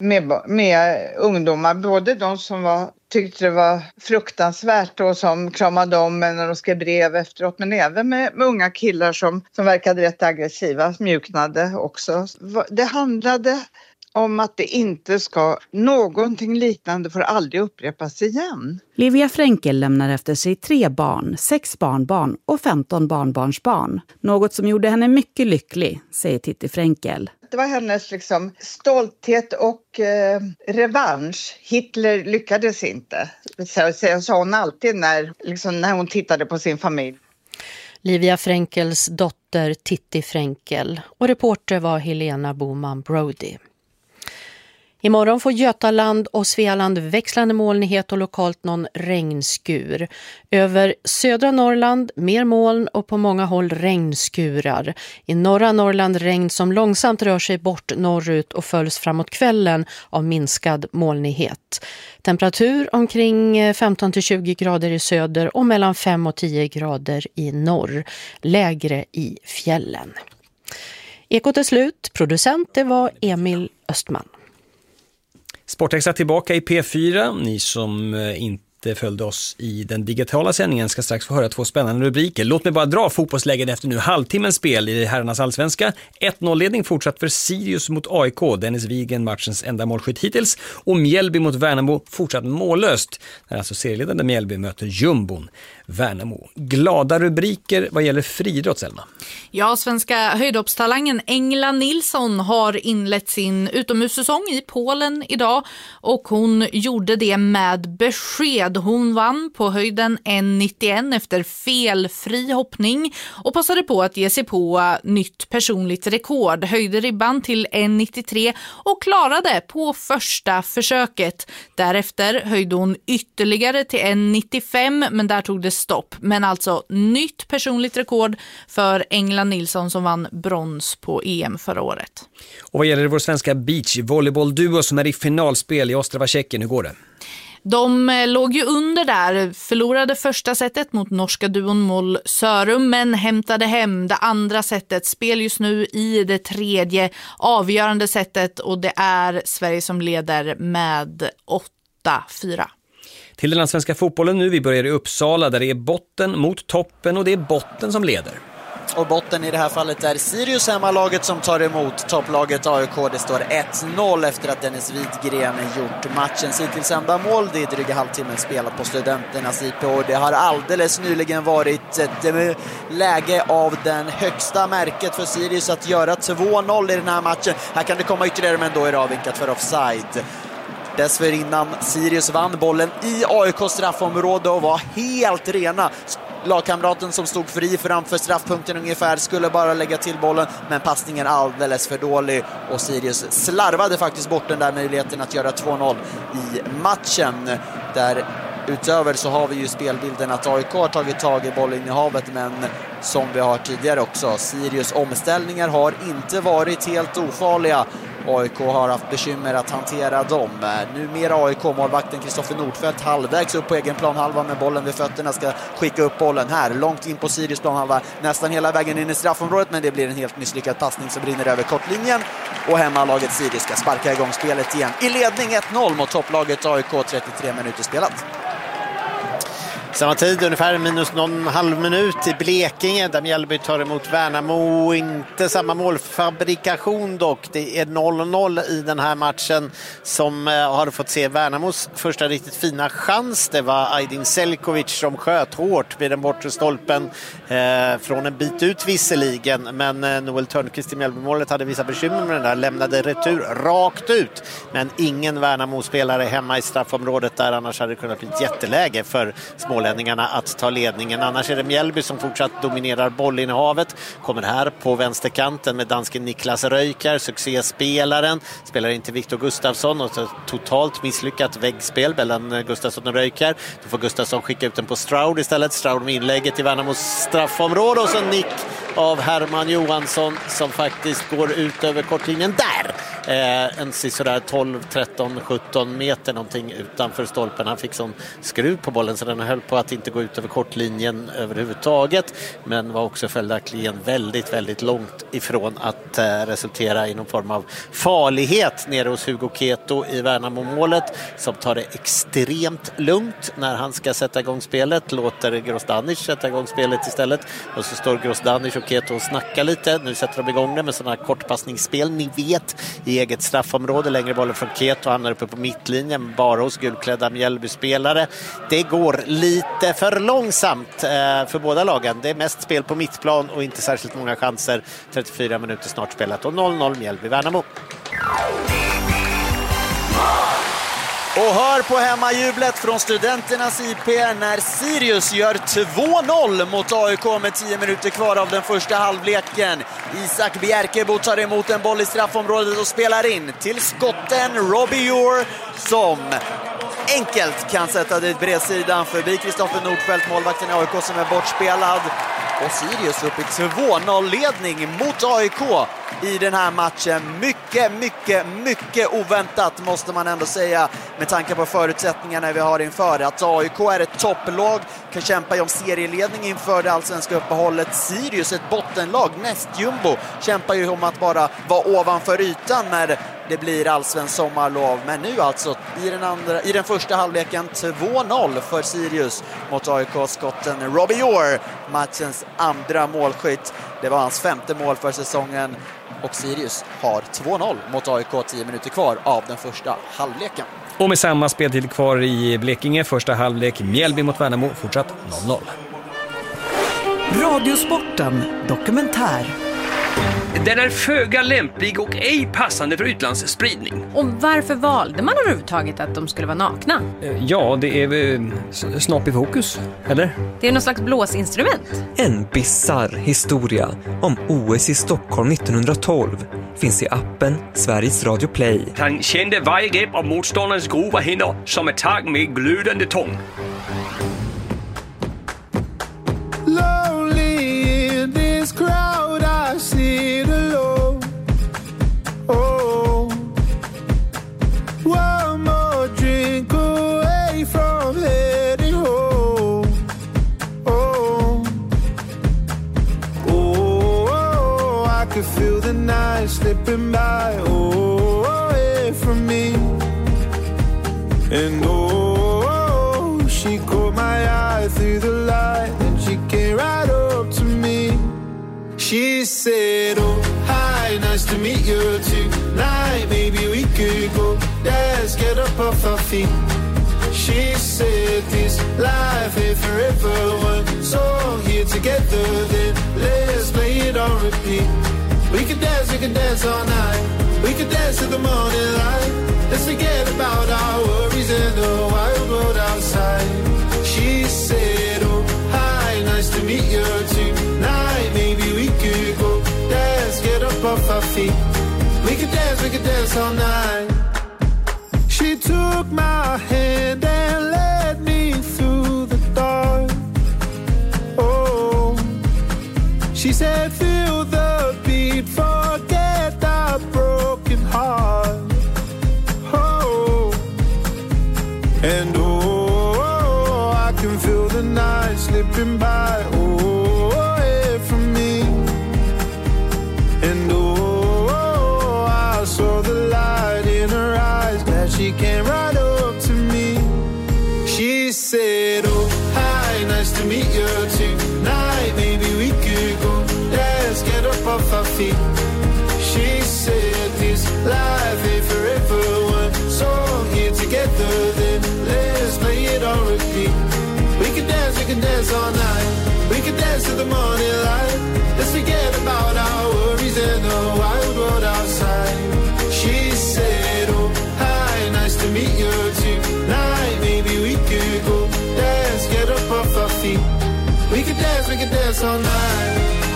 med ungdomar. Både de som tyckte det var fruktansvärt och som kramade om när de skrev brev efteråt. Men även med unga killar som verkade rätt aggressiva, mjuknade också. Det handlade om att det inte ska, någonting liknande får aldrig upprepas igen. Livia Fränkel lämnar efter sig 3 barn, 6 barnbarn och 15 barnbarnsbarn. Något som gjorde henne mycket lycklig, säger Titti Fränkel. Det var hennes stolthet och revansch. Hitler lyckades inte, sa hon alltid när hon tittade på sin familj. Livia Fränkels dotter Titti Fränkel och reporter var Helena Boman Brody. Imorgon får Götaland och Svealand växlande molnighet och lokalt någon regnskur. Över södra Norrland mer moln och på många håll regnskurar. I norra Norrland regn som långsamt rör sig bort norrut och följs framåt kvällen av minskad molnighet. Temperatur omkring 15-20 grader i söder och mellan 5 och 10 grader i norr. Lägre i fjällen. Ekot är slut. Producent det var Emil Östman. Sportextra tillbaka i P4. Ni som inte följde oss i den digitala sändningen ska strax få höra 2 spännande rubriker. Låt mig bara dra fotbollsläget efter nu halvtimmens spel i herrarnas allsvenska. 1-0-ledning fortsatt för Sirius mot AIK. Dennis Wigen matchens enda målskytt hittills. Och Mjällby mot Värnamo fortsatt mållöst. När alltså serieledande Mjällby möter jumbon Värnamo. Glada rubriker vad gäller friidrott, Selma. Ja, svenska höjdhoppstalangen Engla Nilsson har inlett sin utomhussäsong i Polen idag och hon gjorde det med besked. Hon vann på höjden 1,91 efter felfri hoppning och passade på att ge sig på nytt personligt rekord. Höjde ribban till 1,93 och klarade på första försöket. Därefter höjde hon ytterligare till 1,95 men där tog det stopp. Men alltså nytt personligt rekord för Engla Nilsson som vann brons på EM förra året. Och vad gäller vår svenska beachvolleyboll-duo som är i finalspel i Ostrava, Tjeckien, hur går det? De låg ju under där, förlorade första setet mot norska duon Moll Sörum men hämtade hem det andra setet. Spel just nu i det tredje avgörande setet och det är Sverige som leder med 8-4. Till den svenska fotbollen nu, vi börjar i Uppsala där det är botten mot toppen och det är botten som leder. Och botten i det här fallet är Sirius hemmalaget som tar emot topplaget AIK. Det står 1-0 efter att Dennis Widgren gjort matchens hittills enda mål. Det är dryga halvtimmen spelat på Studenternas IP och det har alldeles nyligen varit ett läge av den högsta märket för Sirius att göra 2-0 i den här matchen. Här kan det komma ytterligare men då är det avvinkat för offside. Dessförinnan Sirius vann bollen i AIKs straffområde och var helt rena. Lagkamraten som stod fri framför straffpunkten ungefär skulle bara lägga till bollen men passningen alldeles för dålig och Sirius slarvade faktiskt bort den där möjligheten att göra 2-0 i matchen. Där utöver så har vi ju spelbilden att AIK har tagit tag i bollen i havet men som vi har tidigare också, Sirius omställningar har inte varit helt ofarliga. AIK har haft bekymmer att hantera dem. Numera AIK-målvakten Kristoffer Nordfeldt halvvägs upp på egen planhalva med bollen vid fötterna ska skicka upp bollen här långt in på Sirius planhalva nästan hela vägen in i straffområdet men det blir en helt misslyckad passning som brinner över kortlinjen och hemmalaget Sirius ska sparka igång spelet igen i ledning 1-0 mot topplaget AIK 33 minuter spelat. Samma tid, ungefär minus någon halv minut i Blekinge där Mjällby tar emot Värnamo. Inte samma målfabrikation dock. Det är 0-0 i den här matchen som har fått se Värnamos första riktigt fina chans. Det var Aydin Selkovic som sköt hårt vid den bortre stolpen från en bit ut visserligen. Men Noel Törnqvist i Mjällbymålet hade vissa bekymmer med den där. Lämnade retur rakt ut. Men ingen Värnamo-spelare hemma i straffområdet där annars hade det kunnat bli ett jätteläge för smålänningarna att ta ledningen. Annars är det Mjällby som fortsatt dominerar bollinnehavet. Kommer här på vänsterkanten med dansken Niklas Röjkär, succéspelaren. Spelar inte Viktor Gustafsson och så totalt misslyckat väggspel mellan Gustafsson och Röjkär. Då får Gustafsson skicka ut den på Stroud istället. Stroud med inlägget i Värnamos straffområde och så nick av Herman Johansson som faktiskt går ut över kortlinjen där. En sådär 12, 13, 17 meter någonting utanför stolpen. Han fick sån skruv på bollen så den höll på att inte gå ut över kortlinjen överhuvudtaget, men var också följaktligen väldigt, väldigt långt ifrån att resultera i någon form av farlighet nere hos Hugo Keto i Värnamo-målet, som tar det extremt lugnt när han ska sätta igång spelet, låter Grozdanic sätta igång spelet istället, och så står Grozdanic och Keto och snackar lite. Nu sätter de igång det med sådana här kortpassningsspel, ni vet, i eget straffområde, längre bollen från Keto, han är uppe på mittlinjen, bara hos gulklädda Mjällby-spelare. Det går lite för långsamt för båda lagen. Det är mest spel på mittplan och inte särskilt många chanser. 34 minuter snart spelat och 0-0 Mjällby-Värnamo. Och hör på hemmajublet från Studenternas IP när Sirius gör 2-0 mot AIK med 10 minuter kvar av den första halvleken. Isak Bjerkebo tar emot en boll i straffområdet och spelar in till skotten Robbie Ure, som enkelt kan sätta dit bredsidan förbi Kristoffer Nordfeldt, målvakten i AIK, som är bortspelad. Och Sirius upp i 2-0-ledning mot AIK i den här matchen. Mycket oväntat måste man ändå säga, med tanke på förutsättningarna vi har inför. Att AIK är ett topplag, kan kämpa om serieledning inför det allsvenska uppehållet. Sirius, ett bottenlag, näst jumbo, kämpar ju om att bara vara ovanför ytan när det blir allsvensk sommarlov. Men nu alltså i den första halvleken 2-0 för Sirius mot AIK-skotten Robbie Ure, matchens andra målskytt. Det var hans 5:e mål för säsongen, och Sirius har 2-0 mot AIK 10 minuter kvar av den första halvleken. Och med samma speltid kvar i Blekinge, första halvlek Mjällby mot Värnamo, fortsatt 0-0. Radiosporten dokumentär. Den är föga lämplig och ej passande för utlandsspridning. Och varför valde man överhuvudtaget att de skulle vara nakna? Ja, det är snopp i fokus, eller? Det är någon slags blåsinstrument. En bizarr historia om OS i Stockholm 1912 finns i appen Sveriges Radio Play. Han kände varje grepp av motståndarens grova händer som ett tag med glödande tång. Slipping by, away from me. And she caught my eye through the light, and she came right up to me. She said, oh, hi, nice to meet you tonight. Maybe we could go dance, get up off our feet. She said this life ain't forever, one song here together, then let's play it on repeat. We could dance all night. We could dance till the morning light. Let's forget about our worries and the wild world outside. She said, oh, hi, nice to meet you tonight. Maybe we could go dance, get up off our feet. We could dance all night. She took my hand and led me through the dark. Oh, she said, feel the beat, forget the broken heart. Oh, and I can feel the night slipping by, away from me. And I saw the light in her eyes, glad she came right up to me. She said, oh, hi, nice to meet you tonight. Maybe we could go dance, get up off our feet. She said this life ain't forever, one song here together, then let's play it on repeat. We can dance all night. We can dance till the morning light. Let's forget about our worries and the wild world outside. She said, oh, hi, nice to meet you tonight. Maybe we could go dance, get up off our feet. We can dance all night.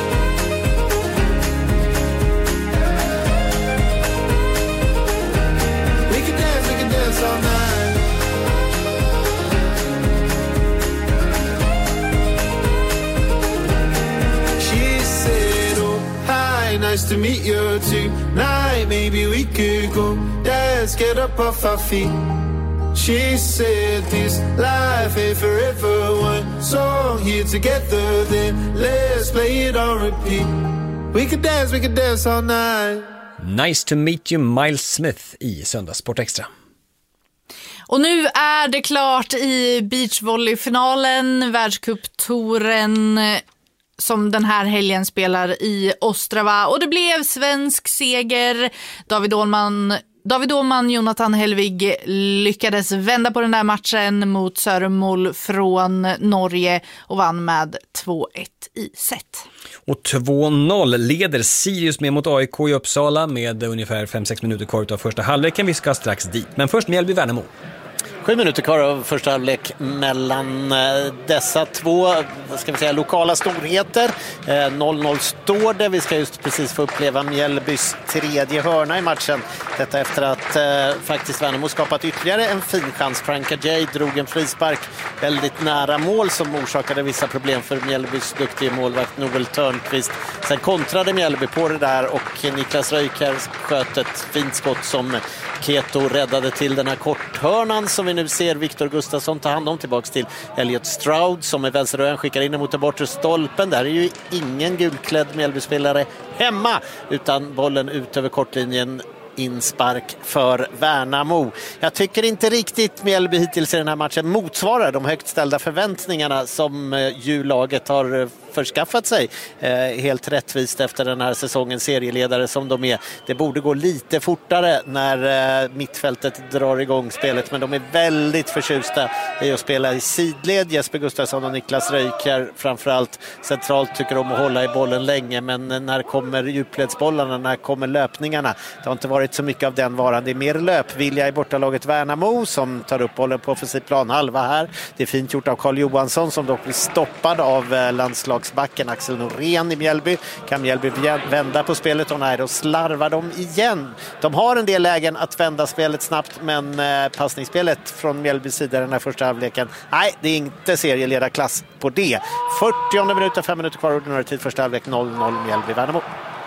We can dance all night. She said, oh, hi, nice to meet you tonight. Maybe we could go dance, get up off our feet. She said this life ain't forever. One song here together, then let's play it on repeat. We could dance all night. Nice to meet you, Miles Smith i Söndagssport Extra. Och nu är det klart i beachvolleyfinalen, världscuptouren som den här helgen spelar i Ostrava. Och det blev svensk seger. David Åhman, Jonathan Helvig lyckades vända på den där matchen mot Sörmål från Norge och vann med 2-1 i set. Och 2-0 leder Sirius med mot AIK i Uppsala med ungefär 5-6 minuter kvar av första halvleken. Vi ska strax dit. Men först Mjällby-Värnamo. 7 minuter kvar av första halvlek mellan dessa två, ska vi säga, lokala storheter. 0-0 står det. Vi ska just precis få uppleva Mjällbys tredje hörna i matchen. Detta efter att faktiskt Värnamo skapat ytterligare en fin chans. Franka J drog en frispark väldigt nära mål som orsakade vissa problem för Mjällbys duktiga målvakt Noel Törnqvist. Sen kontrade Mjällby på det där och Niklas Röjkär sköt ett fint skott som Keto räddade till den här korthörnan som vi nu ser Viktor Gustafsson ta hand om, tillbaks till Elliot Stroud som är vänsterrören, skickar in mot den bortre stolpen. Där är ju ingen gulklädd Mjällby-spelare hemma, utan bollen ut över kortlinjen, inspark för Värnamo. Jag tycker inte riktigt Mjällby hittills i den här matchen motsvarar de högt ställda förväntningarna som ju laget har förskaffat sig helt rättvist efter den här säsongens serieledare som de är. Det borde gå lite fortare när mittfältet drar igång spelet, men de är väldigt förtjusta i att spela i sidled. Jesper Gustafsson och Niklas Röjkär framförallt centralt tycker om att hålla i bollen länge, men när kommer djupledsbollarna, när kommer löpningarna? Det har inte varit så mycket av den varan. Det är mer löpvilja i bortalaget Värnamo som tar upp bollen på offensiv plan halva här. Det är fint gjort av Carl Johansson som dock blir stoppad av landslagsbacken Axel Norén i Mjällby. Kan Mjällby vända på spelet och nej, då slarvar de igen. De har en del lägen att vända spelet snabbt, men passningsspelet från Mjällbys sida den här första halvleken, nej, det är inte serieledarklass på det. 40 minuter, 5 minuter kvar ordinarie tid första halvlek, 0-0 Mjällby-Värnamo.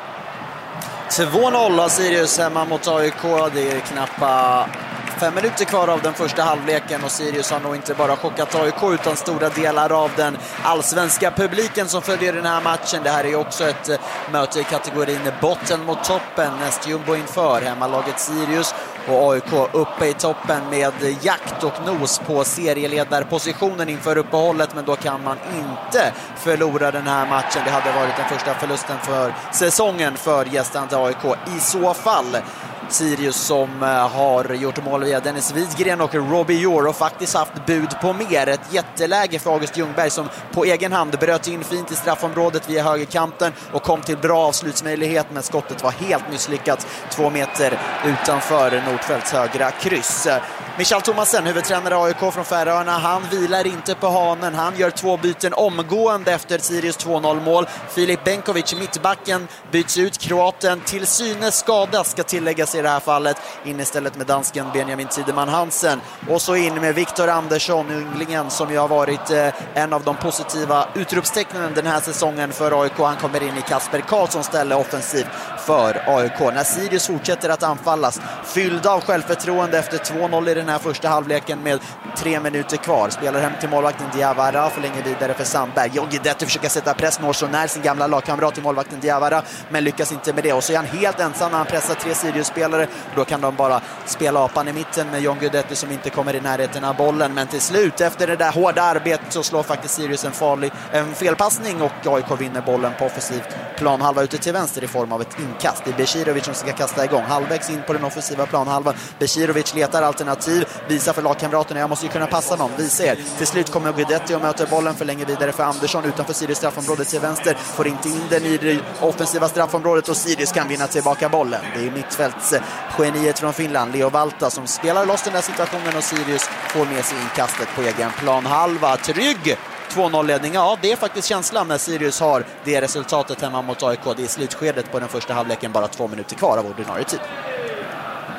2-0 av Sirius hemma mot AIK. Det är knappa 5 minuter kvar av den första halvleken och Sirius har nog inte bara chockat AIK utan stora delar av den allsvenska publiken som följer den här matchen. Det här är också ett möte i kategorin botten mot toppen. Näst jumbo inför hemmalaget Sirius och AIK uppe i toppen med jakt och nos på serieledarpositionen inför uppehållet, men då kan man inte förlora den här matchen. Det hade varit den första förlusten för säsongen för gästande AIK i så fall. Sirius som har gjort mål via Dennis Widgren och Robbie Jor och faktiskt haft bud på mer. Ett jätteläge för August Ljungberg som på egen hand bröt in fint i straffområdet via högerkanten och kom till bra avslutsmöjlighet, men skottet var helt misslyckat 2 meter utanför Nordfeldts högra kryss. Michael Thomasen, huvudtränare AIK från Färöarna, han vilar inte på hanen. Han gör 2 byten omgående efter Sirius 2-0 mål. Filip Benkovic, mittbacken, byts ut. Kroaten till synes skadas, ska tilläggas i det här fallet. In istället med dansken Benjamin Tideman Hansen. Och så in med Viktor Andersson, ynglingen som ju har varit en av de positiva utropstecknen den här säsongen för AIK. Han kommer in i Kasper Karlsson ställe offensivt för AIK. När Sirius fortsätter att anfallas, fylld av självförtroende efter 2-0 i den här första halvleken med 3 minuter kvar. Spelar hem till målvakten Diawara, förlänger vidare för Sandberg. Guidetti försöker sätta press, når så när sin gamla lagkamrat i målvakten Diawara, men lyckas inte med det. Och så är han helt ensam när han pressar 3 Sirius-spelare. Då kan de bara spela apan i mitten med John Guidetti som inte kommer i närheten av bollen. Men till slut, efter det där hårda arbetet, så slår faktiskt Sirius en felpassning och AIK vinner bollen på offensivt planhalva ute till vänster i form av ett inkast. Det är Beširović som ska kasta igång. Halvvägs in på den offensiva planhalvan. Beširović letar alternativ, visar för lagkamraterna, jag måste ju kunna passa någon. Vi ser, till slut kommer Guidetti och möter bollen, förlänger vidare för Andersson utanför Sirius straffområdet till vänster. Får inte in den i det offensiva straffområdet och Sirius kan vinna tillbaka bollen. Det är mittfälts geniet från Finland, Leo Valta, som spelar loss den där situationen och Sirius får med sig inkastet på egen planhalva. Trygg 2-0-ledning, ja, det är faktiskt känslan när Sirius har det resultatet hemma mot AIK. Det är slutskedet på den första halvleken, bara 2 minuter kvar av ordinarie tid.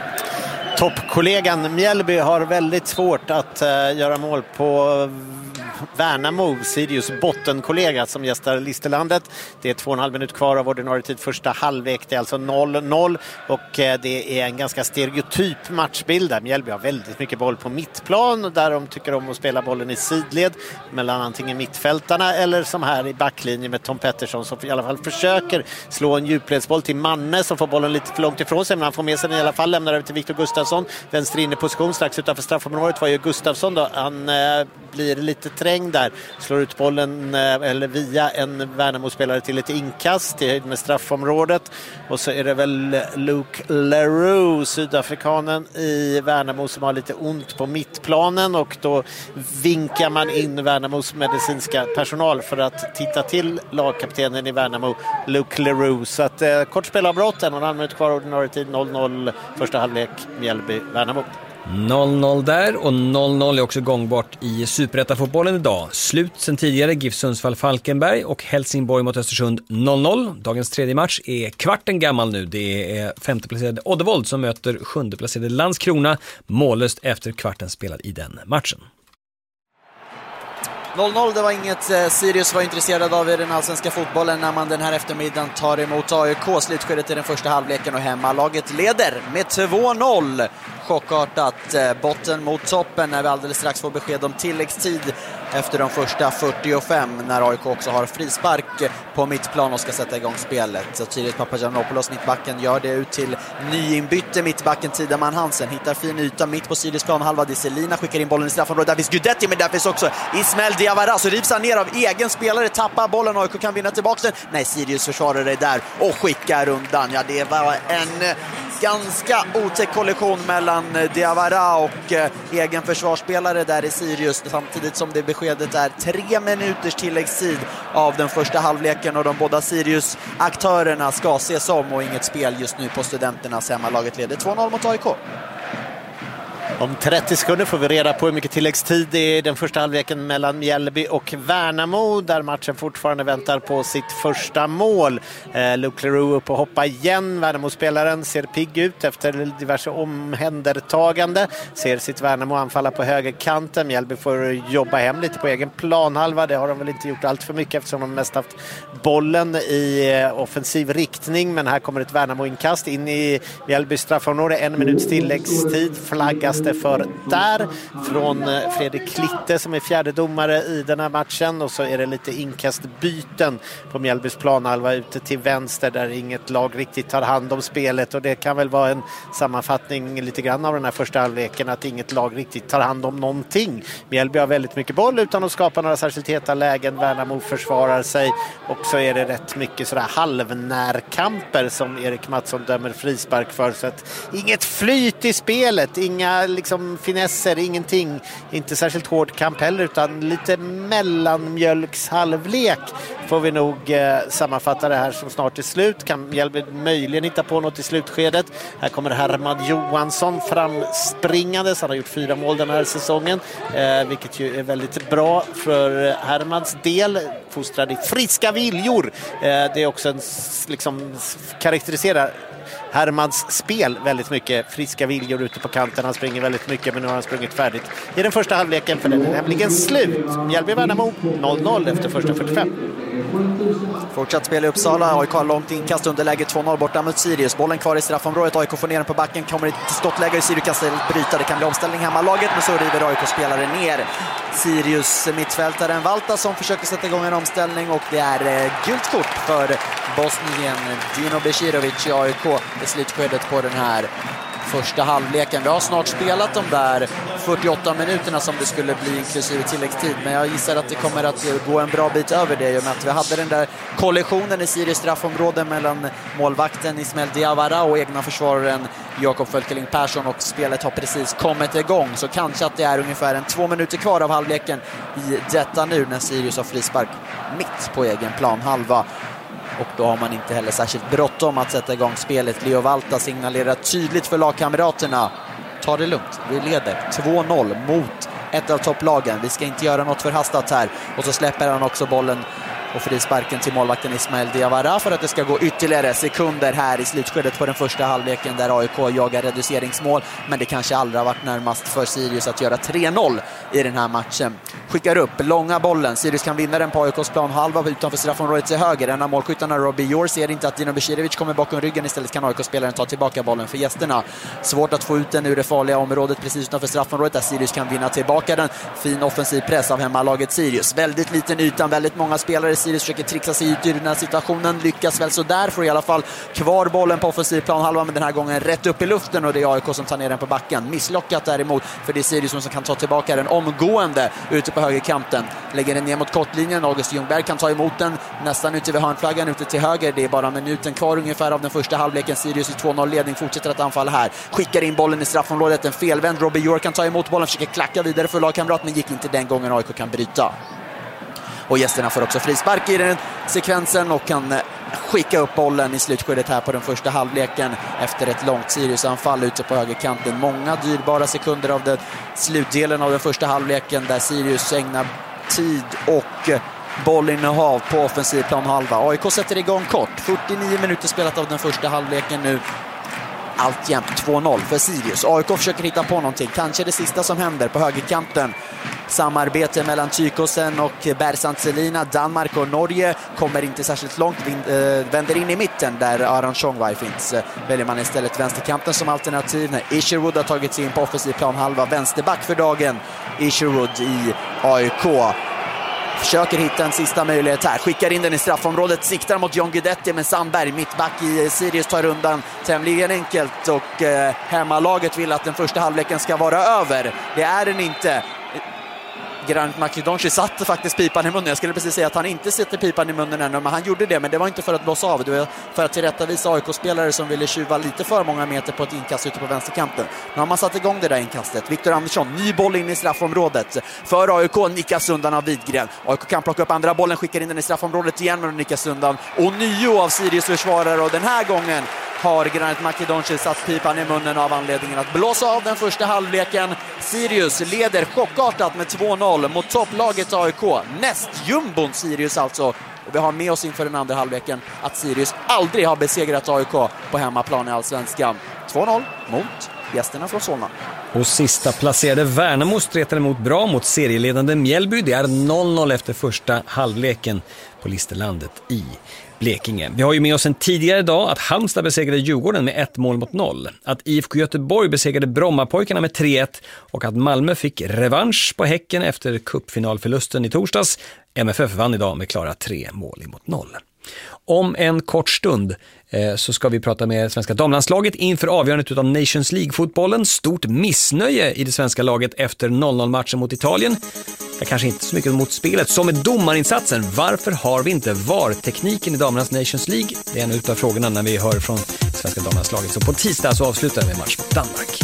Toppkollegan Mjällby har väldigt svårt att göra mål på Värnamo, Sirius bottenkollega som gästar Listerlandet. Det är 2,5 minut kvar av ordinarie tid första halvlek. Det är alltså 0-0 och det är en ganska stereotyp matchbild där Mjällby har väldigt mycket boll på mittplan där de tycker om att spela bollen i sidled mellan antingen mittfältarna eller som här i backlinjen med Tom Pettersson som i alla fall försöker slå en djupledsboll till Manne som får bollen lite för långt ifrån sig, men han får med sig den i alla fall, lämnar över till Viktor Gustafsson, vänster inne position strax utanför straffområdet. Vad gör Gustafsson då? Han blir lite trängd där, slår ut bollen eller via en Värnamo-spelare till ett inkast i höjd med straffområdet, och så är det väl Luke Leroux, sydafrikanen i Värnamo, som har lite ont på mittplanen, och då vinkar man in Värnamos medicinska personal för att titta till lagkaptenen i Värnamo, Luke Leroux. Så att kort spelavbrott, 1,5 minut kvar ordinarie tid, 0-0 första halvlek, Mjällby-Värnamo. 0-0 där, och 0-0 är också gångbart i Superettan-fotbollen idag. Slut sen tidigare, GIF Sundsvall-Falkenberg och Helsingborg mot Östersund 0-0. Dagens tredje match är kvarten gammal nu. Det är 5:e-placerade Oddevold som möter 7:e-placerade Landskrona, mållöst efter kvarten spelad i den matchen. 0-0, det var inget Sirius var intresserad av i den allsvenska fotbollen när man den här eftermiddagen tar emot AIK. Slutskedet i den första halvleken och hemmalaget leder med 2-0. Chockartat, botten mot toppen när vi alldeles strax får besked om tilläggstid efter de första 45 när AIK också har frispark på mittplan och ska sätta igång spelet. Så Sirius Papagiannopoulos, mittbacken, gör det ut till nyinbytte mittbacken Tideman Hansen, hittar fin yta mitt på Sirius plan, halva Disselina skickar in bollen i straffområdet, där finns Gudetti, men där finns också Ismael Diawara, så rivs han ner av egen spelare, tappar bollen, AIK kan vinna tillbaka den. Nej, Sirius försvarare där och skickar undan. Ja, det var en ganska otäck kollision mellan Diawara och egen försvarsspelare där i Sirius, samtidigt som det beskedet är 3 minuters tilläggstid av den första halvleken, och de båda Sirius-aktörerna ska ses om och inget spel just nu på Studenternas hemmalaget leder 2-0 mot AIK. Om 30 sekunder får vi reda på hur mycket tilläggstid det är i den första halvleken mellan Mjällby och Värnamo, där matchen fortfarande väntar på sitt första mål. Luke Leroux upp och hoppa igen. Värnamo-spelaren ser pigg ut efter diverse omhändertagande. Ser sitt Värnamo anfalla på högerkanten. Mjällby får jobba hem lite på egen planhalva. Det har de väl inte gjort allt för mycket eftersom de mest haft bollen i offensiv riktning. Men här kommer ett Värnamo-inkast in i Mjällby straffområde. 1 minuts tilläggstid flaggas det för där från Fredrik Klitte som är fjärde domare i den här matchen, och så är det lite inkastbyten på Mjällbys planhalva ute till vänster där inget lag riktigt tar hand om spelet, och det kan väl vara en sammanfattning lite grann av den här första halvleken, att inget lag riktigt tar hand om någonting. Mjällby har väldigt mycket boll utan att skapa några särskilt heta lägen. Värnamo försvarar sig, och så är det rätt mycket sådär halvnärkamper som Erik Mattsson dömer frispark för, så att inget flyt i spelet, inga liksom finesser, ingenting, inte särskilt hård kamp heller, utan lite mellanmjölks halvlek får vi nog sammanfatta det här som snart är slut. Kan Mjällby möjligen hitta på något i slutskedet. Här kommer Herman Johansson framspringandes, han har gjort 4 mål den här säsongen, vilket ju är väldigt bra för Hermans del, fostrad i friska viljor. Det är också en liksom karaktäriserar Hermans spel väldigt mycket, friska viljor ute på kanten. Han springer väldigt mycket, men nu har han sprungit färdigt i den första halvleken, för den är nämligen slut. Mjällby-Värnamo 0-0 efter första 45. Fortsatt spel i Uppsala. AIK har långt inkast, underläge 2-0 borta mot Sirius. Bollen kvar i straffområdet. AIK får ner den på backen, kommer i skottläge och Sirius kan bryta. Det kan bli omställning hemmalaget, men så river AIK-spelare ner Sirius mittfältaren Valta som försöker sätta igång en omställning, och det är gult kort för Bosnien Dino Beširović i AIK i slutskedet på den här första halvleken. Vi har snart spelat de där 48 minuterna som det skulle bli inklusive tilläggstid, men jag gissar att det kommer att gå en bra bit över det, i och med att vi hade den där kollisionen i Sirius straffområde mellan målvakten Ismael Diawara och egna försvararen Jakob Fölkeling Persson, och spelet har precis kommit igång, så kanske att det är ungefär 2 minuter kvar av halvleken i detta nu när Sirius har frispark mitt på egen planhalva. Och då har man inte heller särskilt bråttom att sätta igång spelet. Leo Valta signalerar tydligt för lagkamraterna: ta det lugnt, vi leder 2-0 mot ett av topplagen. Vi ska inte göra något förhastat här. Och så släpper han också bollen och frisparken till målvakten Ismail Diawara för att det ska gå ytterligare sekunder här i slutskedet på den första halvleken där AIK jagar reduceringsmål, men det kanske aldrig har varit närmast för Sirius att göra 3-0 i den här matchen. Skickar upp långa bollen, Sirius kan vinna den på AIKs plan halva utanför straffområdet till höger. En av målskyttarna, Robbie Jor, ser inte att Dino Beširević kommer bakom ryggen, istället kan AIK-spelaren ta tillbaka bollen för gästerna. Svårt att få ut den ur det farliga området precis utanför straffområdet där Sirius kan vinna tillbaka den. Fin offensiv press av hemmalaget Sirius. Väldigt liten ytan, väldigt många spelare. Sirius försöker trixa sig ut ur den här situationen, lyckas väl så där, får i alla fall kvar bollen på offensiv plan halva, men den här gången rätt upp i luften och det är AIK som tar ner den på backen. Misslockat däremot, för det är Sirius som kan ta tillbaka den omgående ute på högerkanten. Lägger den ner mot kortlinjen, August Ljungberg kan ta emot den nästan ute vid hörnflaggan ute till höger. Det är bara minuten kvar ungefär av den första halvleken. Sirius i 2-0-ledning fortsätter att anfalla här. Skickar in bollen i straffområdet, en felvänd Robbie Jor kan ta emot bollen, försöker klacka vidare för lagkamrat, men gick inte den gången. AIK kan bryta. Och gästerna får också frispark i den sekvensen och kan skicka upp bollen i slutskedet här på den första halvleken efter ett långt Sirius-anfall ute på högerkanten. Många dyrbara sekunder av den slutdelen av den första halvleken där Sirius ägnar tid och bollinnehav på offensiv plan halva. AIK sätter igång kort. 49 minuter spelat av den första halvleken nu. Alltjämt 2-0 för Sirius. AIK försöker hitta på någonting. Kanske det sista som händer på högerkanten. Samarbete mellan Tykosen och Bersant Selina. Danmark och Norge kommer inte särskilt långt. Vänder in i mitten där Aron Chongwai finns. Väljer man istället vänsterkanten som alternativ när Isherwood har tagit sig in på offensiv plan halva. Vänsterback för dagen. Isherwood i AIK. Försöker hitta en sista möjlighet här. Skickar in den i straffområdet. Siktar mot John Guidetti, men Sandberg, mittback i Sirius, tar rundan tämligen enkelt. Och hemmalaget vill att den första halvleken ska vara över. Det är den inte. Granit Makedonci satte faktiskt pipan i munnen. Jag skulle precis säga att han inte sätter pipan i munnen ännu, men han gjorde det. Men det var inte för att blåsa av. Det var för att tillrättavisa AIK-spelare som ville tjuva lite för många meter på ett inkast ute på vänsterkanten. Nu har man satt igång det där inkastet. Viktor Andersson, ny boll in i straffområdet. För AIK nickas undan av Widgren. AIK kan plocka upp andra bollen, skickar in den i straffområdet igen, men nickas undan. Och nio av Sirius försvarare, och den här gången har Granit Makedonci satt pipan i munnen av anledningen att blåsa av den första halvleken. Sirius leder chockartat med 2-0 mot topplaget AIK. Näst jumbon Sirius alltså. Och vi har med oss inför den andra halvleken att Sirius aldrig har besegrat AIK på hemmaplan i Allsvenskan. 2-0 mot gästerna från Solna. Och sista placerade Värnamo stretade emot bra mot serieledande Mjällby. Det är 0-0 efter första halvleken på Listerlandet i Blekinge. Vi har ju med oss en tidigare dag att Halmstad besegrade Djurgården med 1-0. Att IFK Göteborg besegrade Brommapojkarna med 3-1 och att Malmö fick revansch på Häcken efter cupfinalförlusten i torsdags. MFF vann idag med klara 3-0. Om en kort stund så ska vi prata med svenska damlandslaget inför avgörandet av Nations League-fotbollen. Stort missnöje i det svenska laget efter 0-0-matchen mot Italien. Kanske inte så mycket mot spelet som med domarinsatsen. Varför har vi inte VAR-tekniken i damernas Nations League? Det är en utav frågorna när vi hör från svenska damlandslaget. Så på tisdag så avslutar vi med match mot Danmark.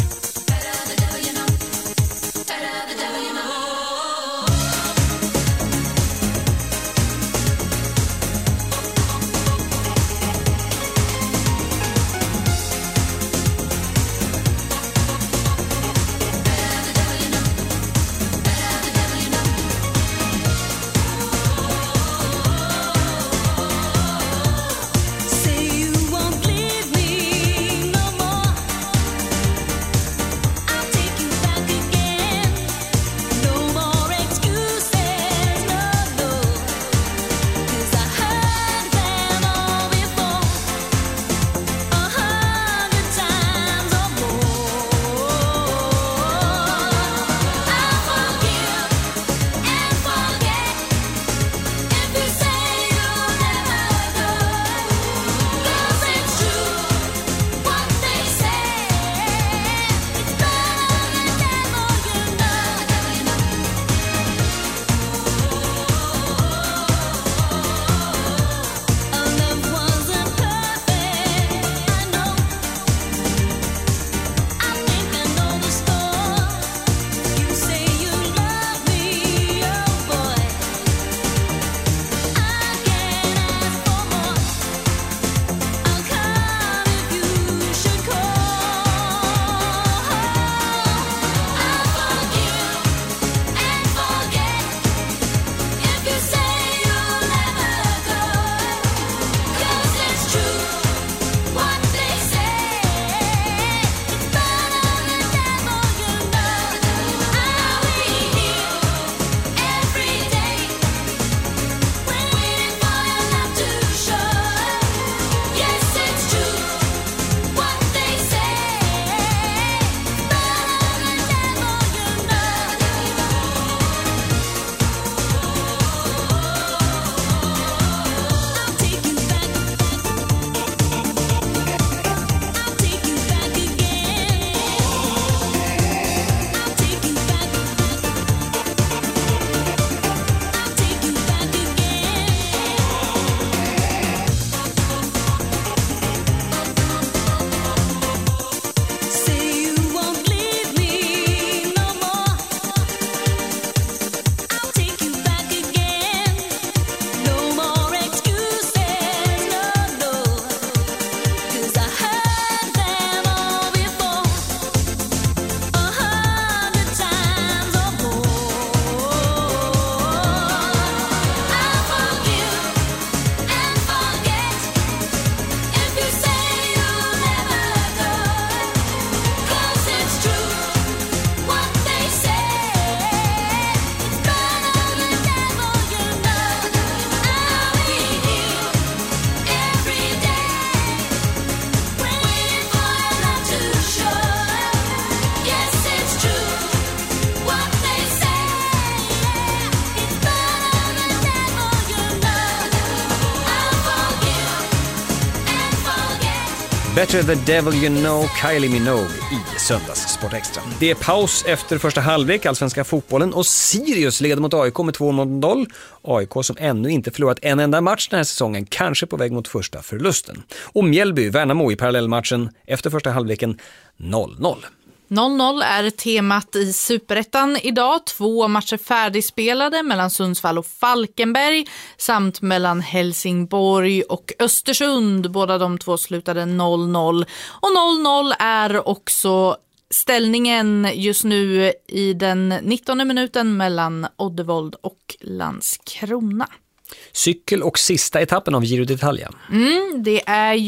Better the devil you know, Kylie Minogue i söndags Sport Extra. Det är paus efter första halvlek, allsvenska fotbollen, och Sirius leder mot AIK med 2-0. AIK som ännu inte förlorat en enda match den här säsongen, kanske på väg mot första förlusten. Och Mjällby, Värnamo i parallellmatchen efter första halvleken 0-0. 0-0 är temat i Superettan idag. 2 matcher färdigspelade mellan Sundsvall och Falkenberg samt mellan Helsingborg och Östersund. Båda de två slutade 0-0. Och 0-0 är också ställningen just nu i den 19:e minuten mellan Oddevold och Landskrona. Cykel och sista etappen av Giro d'Italia. Det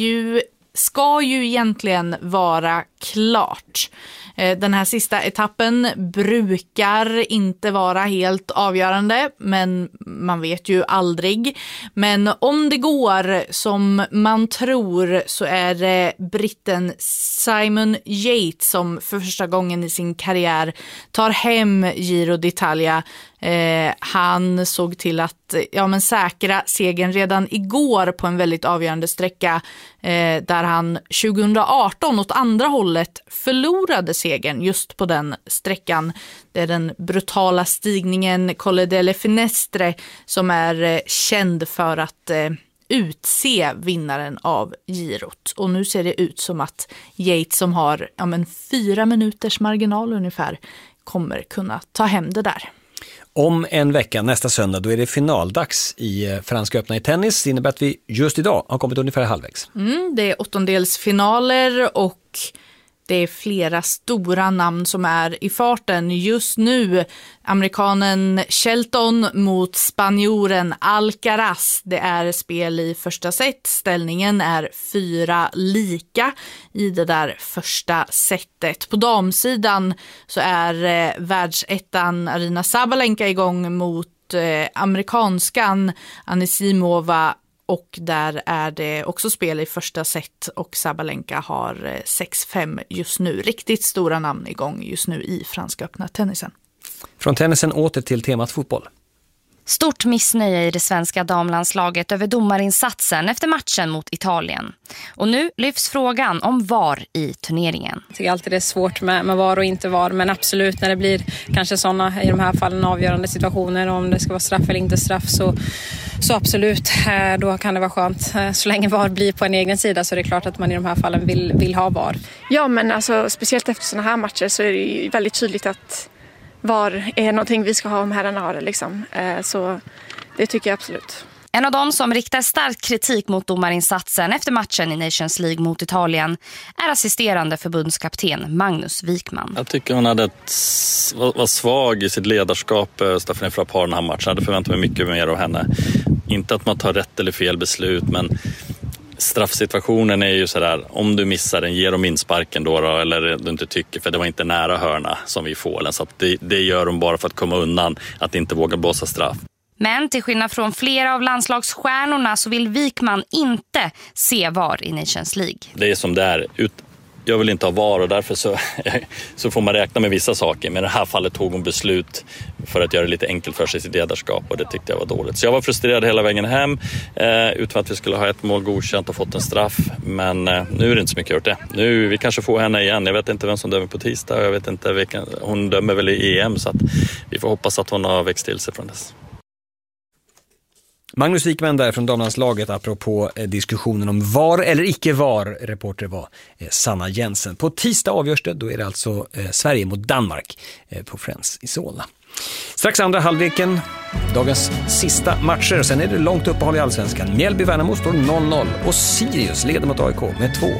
ska ju egentligen vara klart. Den här sista etappen brukar inte vara helt avgörande, men man vet ju aldrig. Men om det går som man tror så är det britten Simon Yates som för första gången i sin karriär tar hem Giro d'Italia. Han såg till att säkra segern redan igår på en väldigt avgörande sträcka där han 2018 åt andra hållet förlorade segern just på den sträckan. Det är den brutala stigningen Colle delle Finestre som är känd för att utse vinnaren av girot. Och nu ser det ut som att Yates, som har 4 minuters marginal ungefär, kommer kunna ta hem det där. Om en vecka, nästa söndag, då är det finaldags i Franska öppna i tennis. Det innebär att vi just idag har kommit ungefär halvvägs. Det är åttondelsfinaler och det är flera stora namn som är i farten just nu. Amerikanen Shelton mot spanjoren Alcaraz. Det är spel i första set. Ställningen är 4-lika i det där första setet. På damsidan så är världsettan Aryna Sabalenka igång mot amerikanskan Anisimova. Och där är det också spel i första set och Sabalenka har 6-5 just nu. Riktigt stora namn igång just nu i Franska öppna tennisen. Från tennisen åter till temat fotboll. Stort missnöje i det svenska damlandslaget över domarinsatsen efter matchen mot Italien. Och nu lyfts frågan om VAR i turneringen. Jag tycker alltid det är svårt med VAR och inte VAR, men absolut när det blir kanske sådana, i de här fallen, avgörande situationer, om det ska vara straff eller inte straff, så absolut, då kan det vara skönt. Så länge VAR blir på en egen sida så är det klart att man i de här fallen vill ha VAR. Ja, men alltså, speciellt efter sådana här matcher så är det ju väldigt tydligt att VAR är någonting vi ska ha om herrarna har det liksom. Så det tycker jag absolut. En av dem som riktar stark kritik mot domarinsatsen efter matchen i Nations League mot Italien är assisterande förbundskapten Magnus Wikman. Jag tycker hon var svag i sitt ledarskap, Stephanie Frappart, den här matchen. Jag hade förväntat mig mycket mer av henne. Inte att man tar rätt eller fel beslut, men straffsituationen är ju sådär, om du missar den, ger dem insparken då eller du inte tycker, för det var inte nära hörna som vi får. Så att det gör de bara för att komma undan att inte våga blåsa straff. Men till skillnad från flera av landslagsstjärnorna så vill Wikman inte se VAR i Nations League. Det är som det är. Jag vill inte ha VAR och därför så får man räkna med vissa saker. Men i det här fallet tog hon beslut för att göra det lite enkelt för sig i sitt ledarskap, och det tyckte jag var dåligt. Så jag var frustrerad hela vägen hem utan att vi skulle ha ett mål godkänt och fått en straff. Men nu är det inte så mycket gjort det. Nu vi kanske får henne igen. Jag vet inte vem som dömer på tisdag. Jag vet inte hon dömer väl i EM, så att vi får hoppas att hon har växt till sig från dess. Magnus Wikman där från damlandslaget apropå diskussionen om VAR eller icke VAR. Reporter var Sanna Jensen. På tisdag avgörs det, då är det alltså Sverige mot Danmark på Friends i Solna. Strax andra halvleken, dagens sista matcher. Sen är det långt uppehåll i Allsvenskan. Mjällby-Värnamo står 0-0 och Sirius leder mot AIK med 2-0.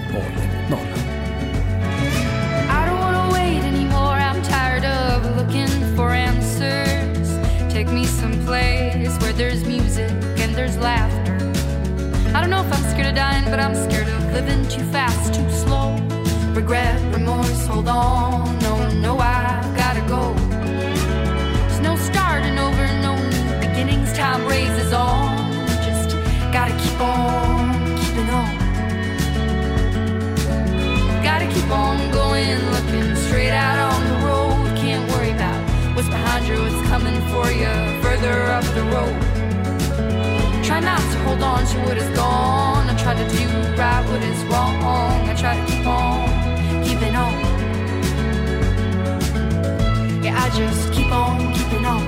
Take me someplace where there's music and there's laughter. I don't know if I'm scared of dying, but I'm scared of living too fast, too slow. Regret, remorse, hold on. No, I gotta go. There's no starting over, no new beginnings. Time raises on. Just gotta keep on keeping on. Gotta keep on going, looking straight out on the road. Can't worry about what's behind you, what's coming for you further up the road. try not to hold on to what is gone. I try to do right what is wrong. I try to keep on keeping on. Yeah, I just keep on keeping on.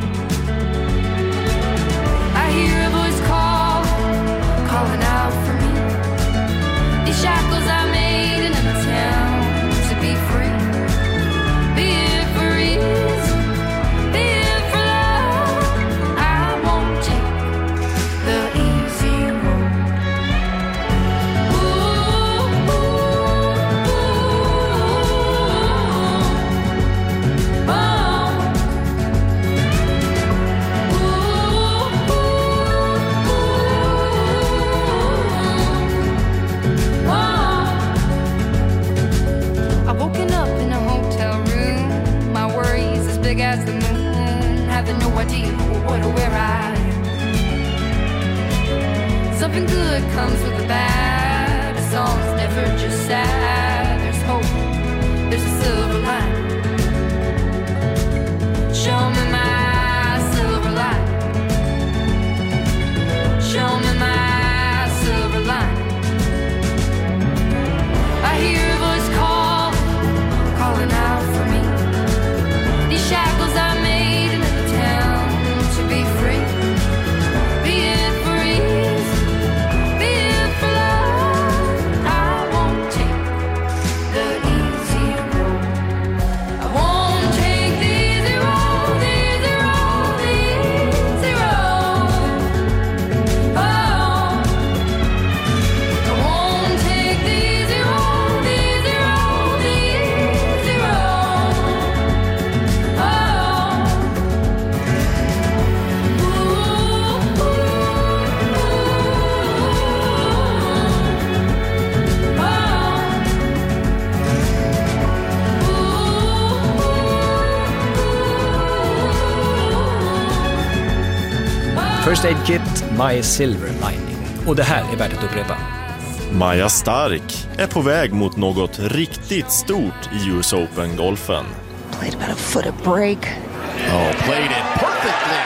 I hear a voice calling out for me. These shackles I made in a town to be free. Be it for ease, be it for love. I won't take the easy road. Ooh, ooh, ooh, oh. I've woken up in a hotel room. My worries as big as the moon. Having no idea what or where I am. Something good comes with the bad. A song's never just sad. There's hope, there's a silver line. Show me my silver line. Show me my silver line. I hear a voice calling out for me. These shackles I made in a town to be free. Be it for ease, be it for love. I won't take the easy road. I won't take the easy road, the easy road, the easy road. Oh, I won't take the easy road, the easy road, the easy road. Oh, First Aid Kit, My Silver Lining. Och det här är värt att upprepa. Maja Stark är på väg mot något riktigt stort i US Open-golfen. Played about a foot of break. Oh, played it perfectly.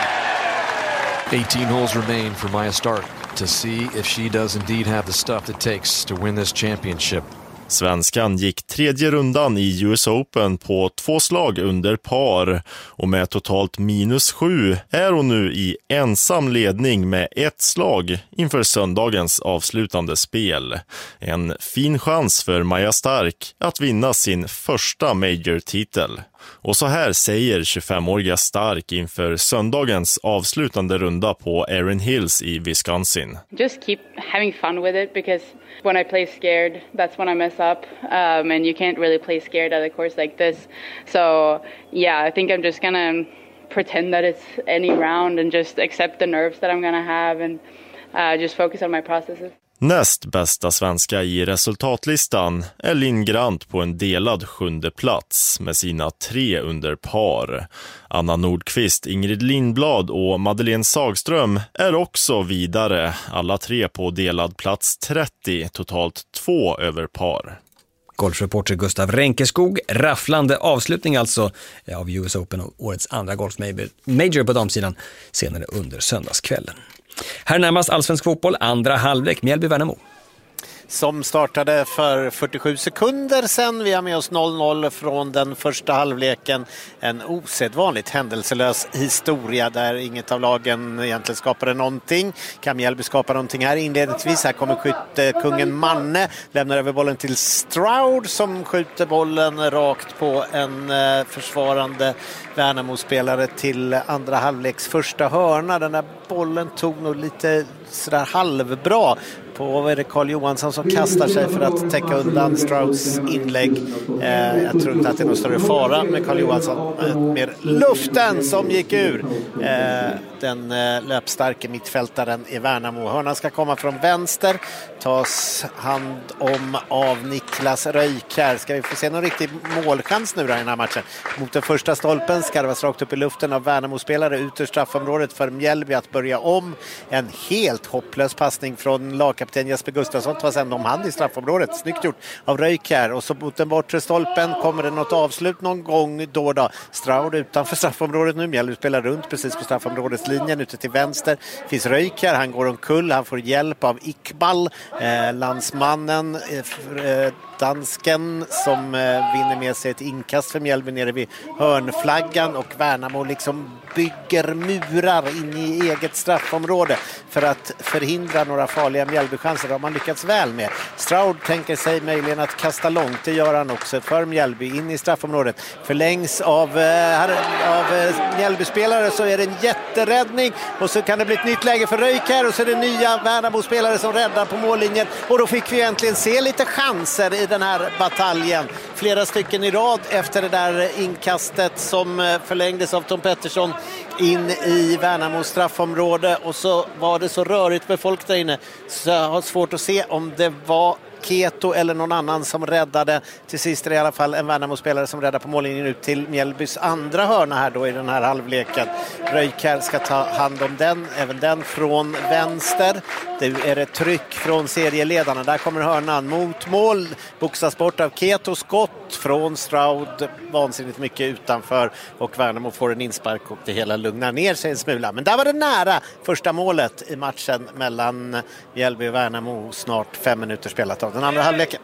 18 holes remain for Maja Stark to see if she does indeed have the stuff it takes to win this championship. Svenskan gick tredje rundan i US Open på 2 slag under par och med totalt -7 är hon nu i ensam ledning med 1 slag inför söndagens avslutande spel. En fin chans för Maja Stark att vinna sin första major-titel. Och så här säger 25-åriga Stark inför söndagens avslutande runda på Erin Hills i Wisconsin. Just keep having fun with it, because when I play scared, that's when I mess up, and you can't really play scared at a course like this. So yeah, I think I'm just gonna pretend that it's any round and just accept the nerves that I'm gonna have and just focus on my processes. Näst bästa svenska i resultatlistan är Linn Grant på en delad 7:e plats med sina 3 under par. Anna Nordqvist, Ingrid Lindblad och Madeleine Sagström är också vidare, alla 3 på delad plats 30, totalt 2 över par. Golfreporter Gustav Ränkeskog, rafflande avslutning alltså av US Open och årets andra golfmajor på damsidan senare under söndagskvällen. Här närmast allsvensk fotboll, andra halvlek, Mjällby-Värnamo. Som startade för 47 sekunder sedan. Vi har med oss 0-0 från den första halvleken. En osedvanligt händelselös historia där inget av lagen egentligen skapade någonting. Kan Mjällby skapa någonting här inledningsvis? Här kommer skyttekungen Manne. Lämnar över bollen till Stroud som skjuter bollen rakt på en försvarande Värnamo-spelare till andra halvleks första hörna. Den där bollen tog nog lite sådär halvbra på Carl Johansson som kastar sig för att täcka undan Strouds inlägg. Jag tror inte att det är någon större fara med Carl Johansson. Mer luften som gick ur. Den löpstarke mittfältaren i Värnamo. Hörnan ska komma från vänster. Tas hand om av Niklas Röjkär. Ska vi få se någon riktig målchans nu då i den här matchen? Mot den första stolpen skarvas rakt upp i luften av Värnamo-spelare ut ur straffområdet för Mjällby att börja om. En helt hopplös passning från lagkapten kapten Jesper Gustafsson tar sen om hand i straffområdet. Snyggt gjort av Röjk här. Och så mot den bortre stolpen kommer det något avslut någon gång då. Stroud utanför straffområdet nu. Mjällby spelar runt precis på straffområdeslinjen ute till vänster. Finns Röjk här. Han går omkull. Han får hjälp av Iqbal, landsmannen, dansken, som vinner med sig ett inkast för Mjällby nere vid hörnflaggan, och Värnamo liksom bygger murar in i eget straffområde för att förhindra några farliga Mjällby-chanser. Det har man lyckats väl med. Stroud tänker sig möjligen att kasta långt. Det gör han också för Mjällby in i straffområdet. Förlängs av Mjällby-spelare, så är det en jätteräddning och så kan det bli ett nytt läge för Röjk här, och så är det nya Värnamo-spelare som räddar på mållinjen, och då fick vi egentligen se lite chanser i den här bataljen. Flera stycken i rad efter det där inkastet som förlängdes av Tom Pettersson in i Värnamos straffområde, och så var det så rörigt med folk där inne så jag har svårt att se om det var Keto eller någon annan som räddade. Till sist är det i alla fall en Värnamo-spelare som räddar på mållinjen ut till Mjällbys andra hörna här då i den här halvleken. Röjkär ska ta hand om den, även den från vänster. Det är ett tryck från serieledarna. Där kommer hörnan mot mål. Boxas bort av Keto, skott från Stroud. Vansinnigt mycket utanför, och Värnamo får en inspark och det hela lugnar ner sig en smula. Men där var det nära första målet i matchen mellan Mjällby och Värnamo. Snart 5 minuter spelat av den andra halvleken.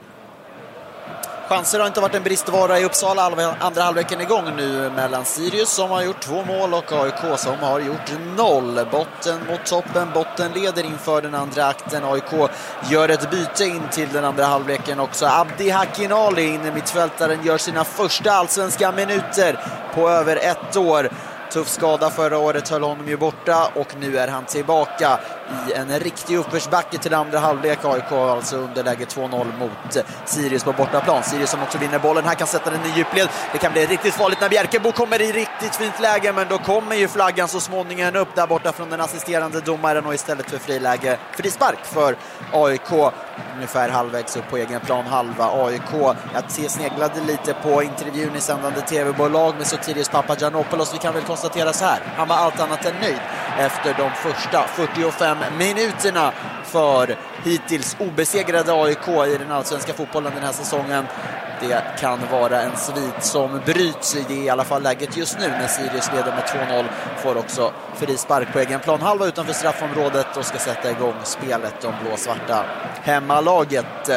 Chanser har inte varit en bristvara i Uppsala. Andra halvleken igång nu mellan Sirius som har gjort 2 mål och AIK som har gjort 0. Botten mot toppen. Botten leder inför den andra akten. AIK gör ett byte in till den andra halvleken också. Abdi Hakinali, inne mittfältaren, gör sina första allsvenska minuter på över 1 år. Tuff skada förra året höll honom ju borta, och nu är han tillbaka i en riktig uppförsbacke till andra halvlek. AIK alltså underläge 2-0 mot Sirius på bortaplan. Sirius som också vinner bollen här kan sätta den i djupled. Det kan bli riktigt farligt när Bjerkebo kommer i riktigt fint läge, men då kommer ju flaggan så småningen upp där borta från den assisterande domaren, och istället för friläge frispark för AIK. Ungefär halvvägs upp på egen plan halva. AIK, jag sneglade lite på intervjun i sändande tv-bolag med Sotirios Papagiannopoulos. Vi kan väl konstatera så här: han var allt annat än nöjd efter de första 45 minuterna för hittills obesegrade AIK i den allsvenska fotbollen den här säsongen. Det kan vara en svit som bryts i alla fall läget just nu när Sirius leder med 2-0. Får också frispark på egen plan halva utanför straffområdet och ska sätta igång spelet. De blåsvarta hemmalaget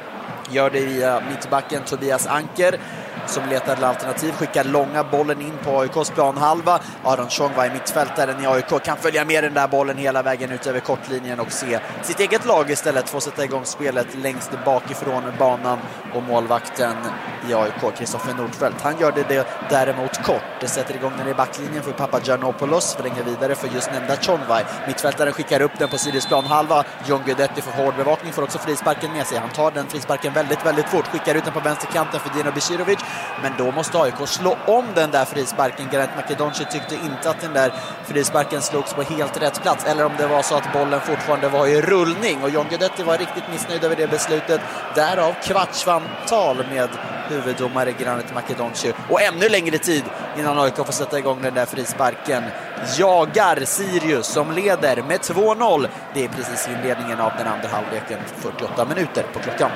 gör det via mittbacken Tobias Anker, som letar alternativ, skickar långa bollen in på AIKs planhalva. Aron Chongwai, mittfältaren i AIK, kan följa med den där bollen hela vägen ut över kortlinjen och se sitt eget lag istället få sätta igång spelet längst bakifrån banan. Och målvakten i AIK, Kristoffer Nordfeldt, han gör det däremot kort. Det sätter igång den i backlinjen för Papagiannopoulos, förlänger vidare för just nämnda Chongwai. Mittfältaren skickar upp den på Sirius planhalva. John Guidetti får hård bevakning, får också frisparken med sig. Han tar den frisparken väldigt fort, skickar ut den på vänsterkanten för Dino Bisirovic. Men då måste AIK slå om den där frisparken. Garant Makedonci tyckte inte att den där frisparken slogs på helt rätt plats, eller om det var så att bollen fortfarande var i rullning. Och John Guidetti var riktigt missnöjd över det beslutet. Därav kvartssamtal med huvuddomare Garant Makedonci. Och ännu längre tid innan AIK får sätta igång den där frisparken. Jagar Sirius som leder med 2-0. Det är precis inledningen av den andra halvleken. 48 minuter på klockan.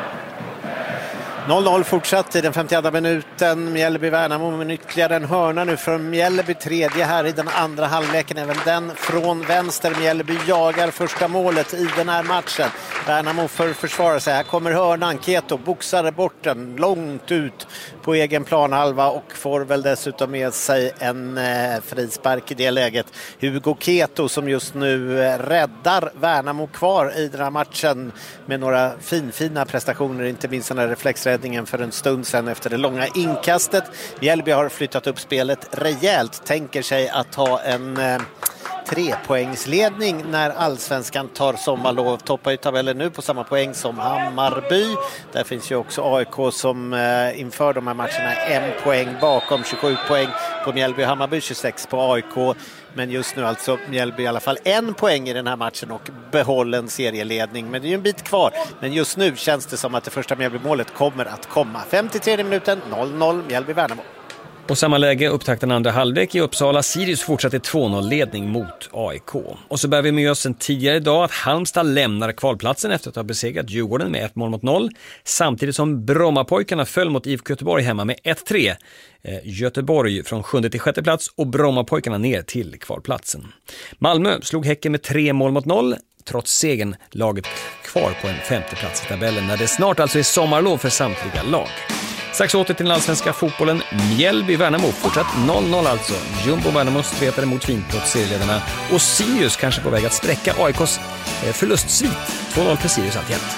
0-0 fortsatt i den 52 minuten. Mjällby-Värnamo med ytterligare en hörna nu från Mjällby, tredje här i den andra halvleken. Även den från vänster. Mjällby jagar första målet i den här matchen. Värnamo försvarar sig. Här kommer hörnan. Keto boxar bort den långt ut på egen planhalva och får väl dessutom med sig en frispark i det läget. Hugo Keto som just nu räddar Värnamo kvar i den här matchen med några fina prestationer, inte minst den här reflexräddningen för en stund sedan efter det långa inkastet. Mjällby har flyttat upp spelet rejält, tänker sig att ha en 3-poängsledning när Allsvenskan tar sommarlov. Toppar i tabellen nu på samma poäng som Hammarby. Där finns ju också AIK som inför de här matcherna 1 poäng bakom, 27 poäng på Mjällby, Hammarby 26 på AIK. Men just nu alltså Mjällby i alla fall 1 poäng i den här matchen och behållen serieledning. Men det är ju en bit kvar. Men just nu känns det som att det första Mjällby-målet kommer att komma. 53 minuten, 0-0 Mjällby-Värnamo. Och samma läge upptakten andra halvlek i Uppsala. Sirius fortsatte 2-0-ledning mot AIK. Och så bär vi med oss en tidigare idag att Halmstad lämnar kvalplatsen efter att ha besegrat Djurgården med 1-0. Samtidigt som Brommapojkarna föll mot IFK Göteborg hemma med 1-3. Göteborg från 7:e till 6:e plats och Brommapojkarna ner till kvalplatsen. Malmö slog Häcken med 3-0. Trots segern laget kvar på en 5:e plats i tabellen när det snart alltså är sommarlov för samtliga lag. Strax åter till den allsvenska fotbollen. Mjällby-Värnamo fortsatt 0-0 alltså. Jumbo-Värnamo stretade mot finbrott-serieledarna och Sirius kanske på väg att sträcka AIKs förlustsvit. 2-0 för Sirius alltjämt.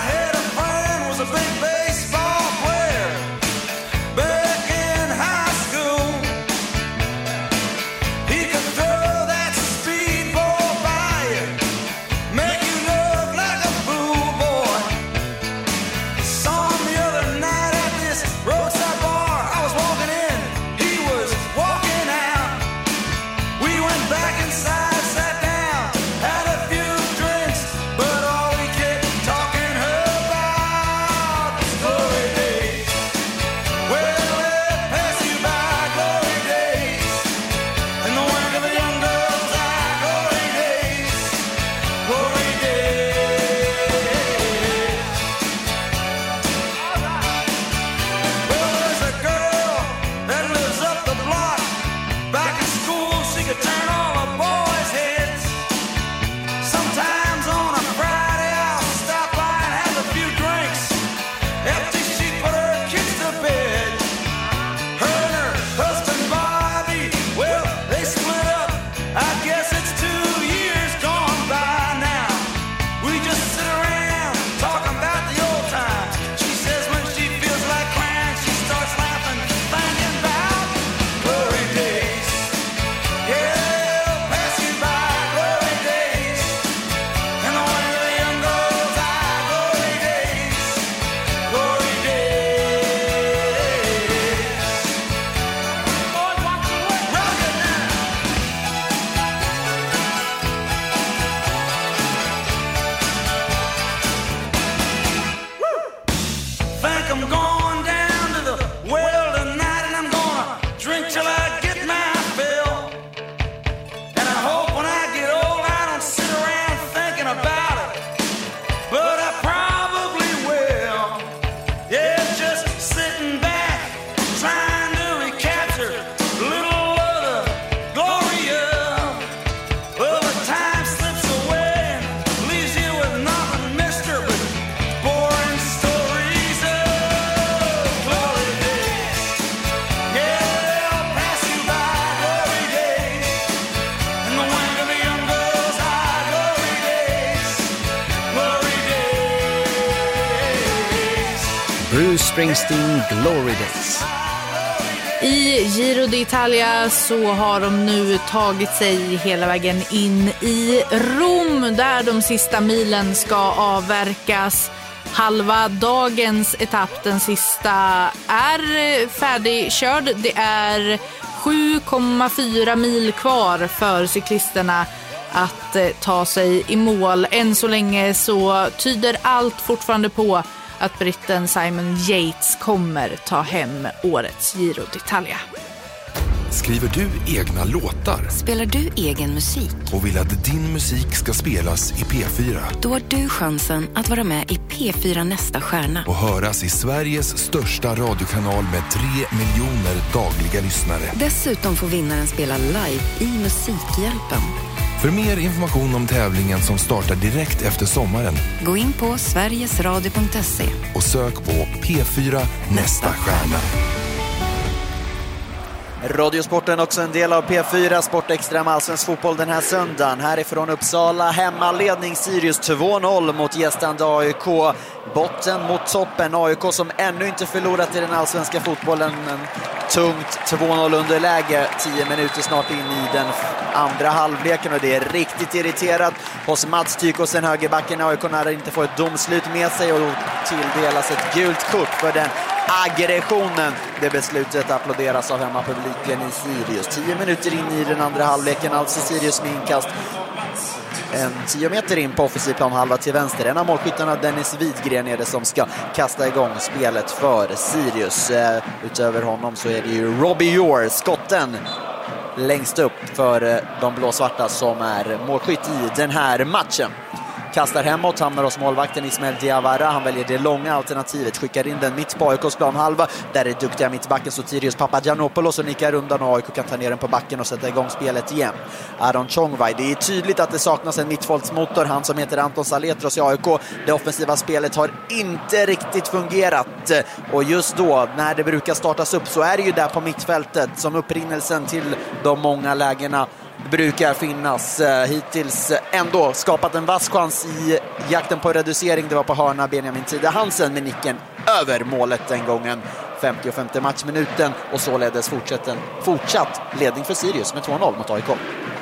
Bruce Springsteen, Glory Days. I Giro d'Italia så har de nu tagit sig hela vägen in i Rom där de sista milen ska avverkas. Halva dagens etapp, den sista, är färdigkörd. Det är 7,4 mil kvar för cyklisterna att ta sig i mål. Än så länge så tyder allt fortfarande på att britten Simon Yates kommer ta hem årets Giro d'Italia. Skriver du egna låtar? Spelar du egen musik? Och vill att din musik ska spelas i P4? Då har du chansen att vara med i P4 Nästa stjärna. Och höras i Sveriges största radiokanal med 3 miljoner dagliga lyssnare. Dessutom får vinnaren spela live i Musikhjälpen. För mer information om tävlingen som startar direkt efter sommaren, gå in på sverigesradio.se och sök på P4 Nästa stjärna. Radiosporten också en del av P4 Sport Extra med allsvensk fotboll den här söndagen. Härifrån Uppsala, hemmaledning Sirius 2-0 mot gästande AIK. Botten mot toppen, AIK som ännu inte förlorat i den allsvenska fotbollen. En tungt 2-0 underläge, 10 minuter snart in i den andra halvleken och det är riktigt irriterat hos Mats Tykosen, högerbacken. AIK när inte får ett domslut med sig och tilldelas ett gult kort för den aggressionen. Det beslutet applåderas av hemmapubliken i Sirius. 10 minuter in i den andra halvleken, alltså Sirius med inkast. en 10 meter in på offensiv plan halva till vänster. En av målskyttarna, Dennis Widgren, är det som ska kasta igång spelet för Sirius. Utöver honom så är det ju Robbie Orr, skotten längst upp för de blåsvarta, som är målskytt i den här matchen. Kastar hemåt, hamnar hos målvakten Ismail Diawara. Han väljer det långa alternativet, skickar in den mitt på AIKs planhalva. Där är duktiga mittbacken Sotirios Papagiannopoulos och nickar undan, och AIK kan ta ner den på backen och sätta igång spelet igen. Aron Chongwai, det är tydligt att det saknas en mittfältsmotor, han som heter Anton Saletros i AIK. Det offensiva spelet har inte riktigt fungerat, och just då när det brukar startas upp så är det ju där på mittfältet som upprinnelsen till de många lägena brukar finnas. Hittills ändå skapat en vass chans i jakten på reducering. Det var på hörna Benjamin Tide Hansen med nicken över målet den gången. 55 matchminuten, och således fortsatt ledning för Sirius med 2-0 mot AIK.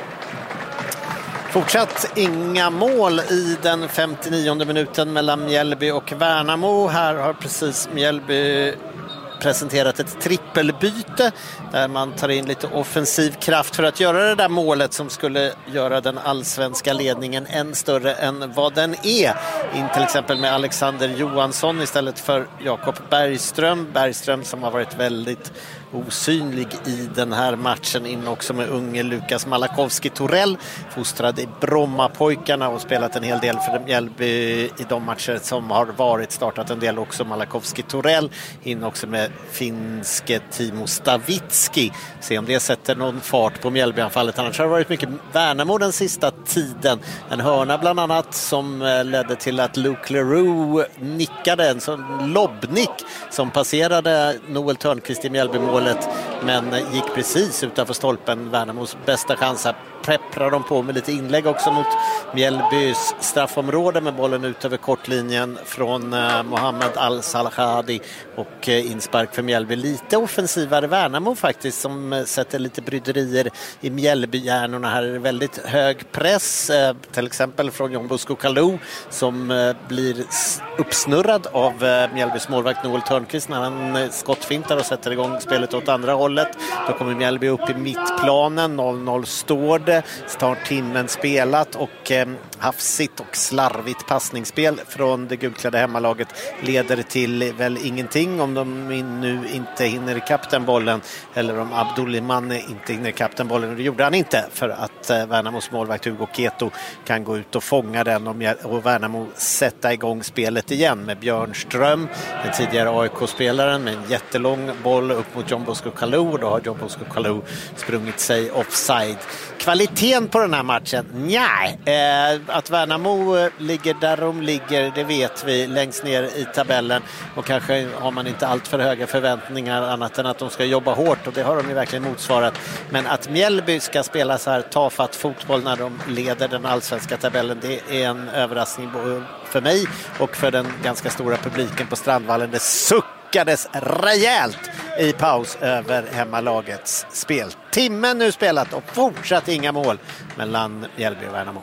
Fortsatt inga mål i den 59:e minuten mellan Mjällby och Värnamo. Här har precis Mjällby presenterat ett trippelbyte där man tar in lite offensiv kraft för att göra det där målet som skulle göra den allsvenska ledningen än större än vad den är. In till exempel med Alexander Johansson istället för Jakob Bergström. Bergström som har varit väldigt osynlig i den här matchen, in också med unge Lukas Malakowski-Torell, fostrad i Brommapojkarna och spelat en hel del för Mjällby i de matcher som har varit, startat en del också Malakowski-Torell, in också med finske Timo Stavitski. Se om det sätter någon fart på Mjällbyanfallet. Annars har det varit mycket Värnamo den sista tiden. En hörna bland annat som ledde till att Luke Leroux nickade, en sån lobbnick som passerade Noel Törnqvist i Mjällbymålet, men gick precis utanför stolpen. Värnamos bästa chans här. Prepprar de på med lite inlägg också mot Mjällbys straffområde, med bollen ut över kortlinjen från Mohammed Al-Salahadi, och inspark för Mjällby. Lite offensivare Värnamo faktiskt, som sätter lite bryderier i Mjällbyhjärnorna här. Väldigt hög press, till exempel från John Bosco Kalou, som blir uppsnurrad av Mjällbys målvakt Noel Törnqvist när han skottfintar och sätter igång spelet åt andra hållet. Då kommer Mjällby upp i mittplanen, 0-0 står det. Start timmen spelat, och hafsigt och slarvigt passningsspel från det gulklädda hemmalaget leder till väl ingenting om de nu inte hinner ikapp den bollen, eller om Abdulliman inte hinner ikapp den bollen, och det gjorde han inte, för att Värnamos målvakt Hugo Keto kan gå ut och fånga den, och Värnamo sätta igång spelet igen med Björn Ström, den tidigare AIK-spelaren, med en jättelång boll upp mot John Bosco Kalou, och då har John Bosco Kalou sprungit sig offside. Kvaliteten på den här matchen? Nej. Att Värnamo ligger där de ligger, det vet vi, längst ner i tabellen, och kanske har man inte allt för höga förväntningar annat än att de ska jobba hårt, och det har de ju verkligen motsvarat. Men att Mjällby ska spela så här tafatt fotboll när de leder den allsvenska tabellen, det är en överraskning för mig och för den ganska stora publiken på Strandvallen. Det suckades rejält i paus över hemmalagets spel. Timmen nu spelat och fortsatt inga mål mellan Mjällby och Värnamo.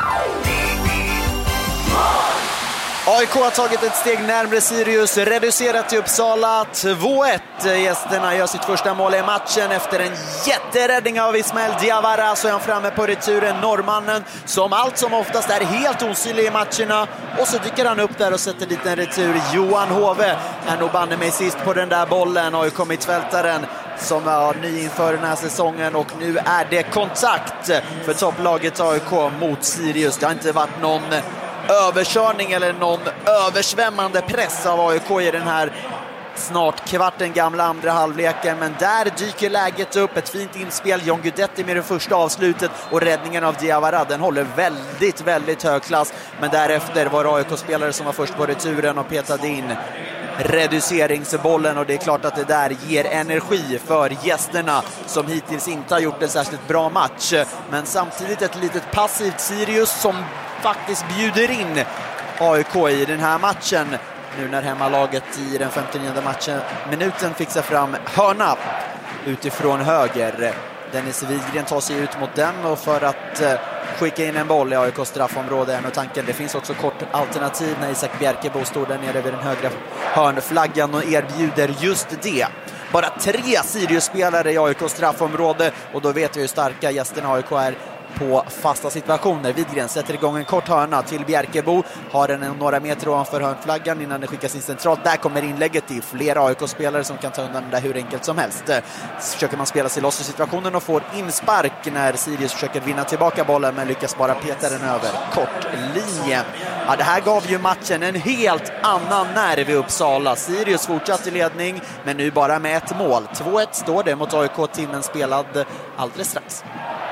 AIK har tagit ett steg närmare Sirius, reducerat till Uppsala 2-1. Gästerna gör sitt första mål i matchen efter en jätteräddning av Ismail Diawara, så är han framme på returen, norrmannen som allt som oftast är helt osynlig i matcherna, och så dyker han upp där och sätter dit en retur. Johan Hove är nog banne mig sist på den där bollen, AIK-mittfältaren som var ny inför den här säsongen, och nu är det kontakt för topplaget AIK mot Sirius. Det har inte varit någon överkörning eller någon översvämmande press av AIK i den här snart kvarten gamla andra halvleken, men där dyker läget upp. Ett fint inspel, John Guidetti med det första avslutet, och räddningen av Diawara, den håller väldigt, väldigt hög klass, men därefter var AIK-spelare som var först på returen och petade in reduceringsbollen, och det är klart att det där ger energi för gästerna som hittills inte har gjort en särskilt bra match, men samtidigt ett litet passivt Sirius som faktiskt bjuder in AIK i den här matchen nu när hemmalaget i den 59:e minuten fixar fram hörna utifrån höger. Dennis Widgren tar sig ut mot den, och för att skicka in en boll i AIKs straffområde är tanken. Det finns också kort alternativ när Isak Bjerkebo står där nere vid den högra hörnflaggan och erbjuder just det. Bara 3 Sirius-spelare i AIKs straffområde, och då vet vi hur starka gästerna AIK är på fasta situationer. Widgren sätter igång en kort hörna till Bjärkebo. Har den några meter ovanför hörnflaggan innan det skickas in centralt. Där kommer inlägget till flera AIK-spelare som kan ta undan det hur enkelt som helst. Försöker man spela sig loss i situationen och får inspark när Sirius försöker vinna tillbaka bollen men lyckas bara peta den över kortlinjen. Ja, det här gav ju matchen en helt annan nerv i Uppsala. Sirius fortsatt i ledning men nu bara med ett mål. 2-1 står det mot AIK, timmen spelad alldeles strax.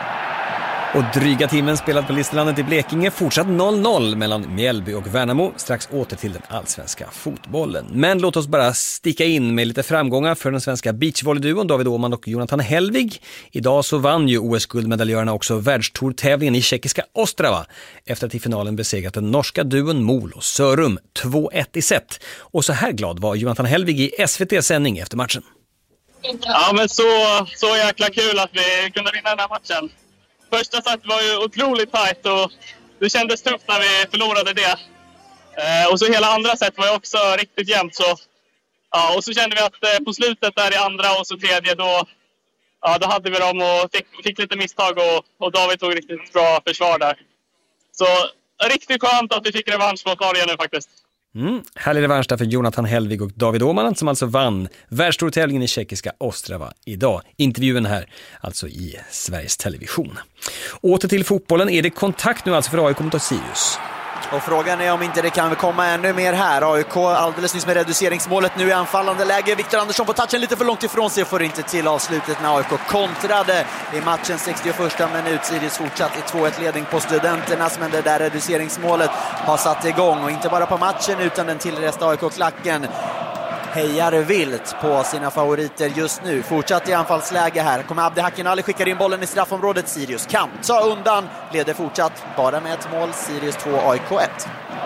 Och dryga timmen spelad på Listerlandet i Blekinge, fortsatt 0-0 mellan Mjällby och Värnamo. Strax åter till den allsvenska fotbollen. Men låt oss bara sticka in med lite framgångar för den svenska beachvolleyduon David Åhman och Jonathan Helvig. Idag så vann ju OS-guldmedaljörerna också världstourtävlingen i tjeckiska Ostrava efter att i finalen besegrat den norska duon Mol och Sörum 2-1 i set. Och så här glad var Jonathan Helvig i SVT-sändning efter matchen. Ja, men så jäkla kul att vi kunde vinna den här matchen. Första set var ju otroligt tajt och det kändes tufft när vi förlorade det. Och så hela andra set var ju också riktigt jämnt. Så, ja, och så kände vi att på slutet där i andra och så tredje då hade vi dem och fick lite misstag och David tog riktigt bra försvar där. Så riktigt skönt att vi fick revansch mot Norge nu faktiskt. Härlig revansch där för Jonathan Helvig och David Åhman som alltså vann världstourtävlingen i tjeckiska Ostrava idag. Intervjun här alltså i Sveriges Television. Åter till fotbollen, är det kontakt nu alltså för AIK mot Sirius? Och frågan är om inte det kan komma ännu mer här. AIK alldeles nyss med reduceringsmålet, nu i anfallande läge. Viktor Andersson på touchen lite för långt ifrån sig och får inte till avslutet när AIK kontrade i matchen 61 minut. Sirius fortsatt i 2-1-ledning på Studenternas, men det där reduceringsmålet har satt igång. Och inte bara på matchen utan den tillresta AIK-klacken hejar vilt på sina favoriter just nu. Fortsatt i anfallsläge här. Kommer Abdi Hakinali, skickar in bollen i straffområdet. Sirius kan ta undan. Leder fortsatt bara med ett mål. Sirius 2, AIK 1.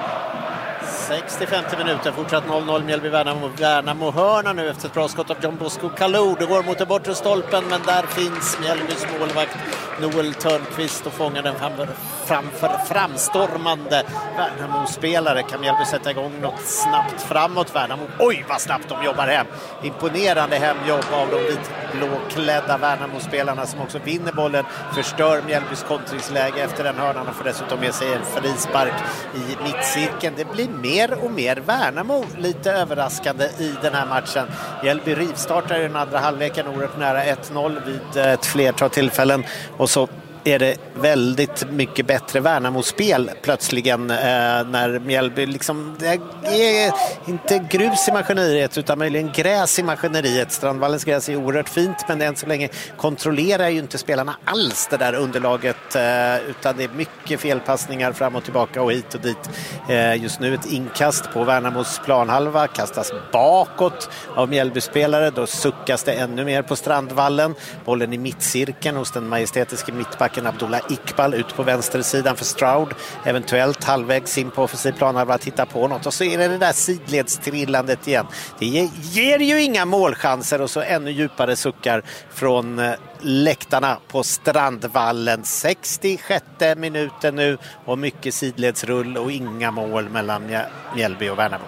65 minuter, fortsatt 0-0 Mjällby-Värnamo hörna nu efter ett bra skott av John Bosco Kalou. Det går mot den bortre stolpen, men där finns Mjällbys målvakt Noel Törnqvist och fångar den framför framstormande Värnamo-spelare. Kan Mjällby sätta igång något snabbt framåt? Värnamo, oj vad snabbt de jobbar hem. Imponerande hemjobb av de vitblåklädda Värnamo-spelarna som också vinner bollen, förstör Mjällbys kontringsläge efter den hörnan och får dessutom med sig en frispark i mittcirkeln. Det blir mer och mer Värnamo, lite överraskande i den här matchen. Mjällby rivstartar i den andra halvleken oerhört nära 1-0 vid ett flertal tillfällen och så är det väldigt mycket bättre Värnamo-spel plötsligen när Mjällby liksom, det är inte grus i maskineriet utan möjligen gräs i maskineriet. Strandvallens gräs är oerhört fint, men än så länge kontrollerar ju inte spelarna alls det där underlaget utan det är mycket felpassningar fram och tillbaka och hit och dit. Just nu ett inkast på Värnamos planhalva kastas bakåt av Mjällby-spelare, då suckas det ännu mer på Strandvallen. Bollen i mittcirkeln hos den majestätiska mittbacken Abdullah Iqbal ut på vänstersidan för Stroud, eventuellt halvvägs in på offensiv planhalva att titta på något och så är det där sidledstrillandet igen. Det ger ju inga målchanser och så ännu djupare suckar från läktarna på Strandvallen. 66 minuten nu och mycket sidledsrull och inga mål mellan Mjällby och Värnamo.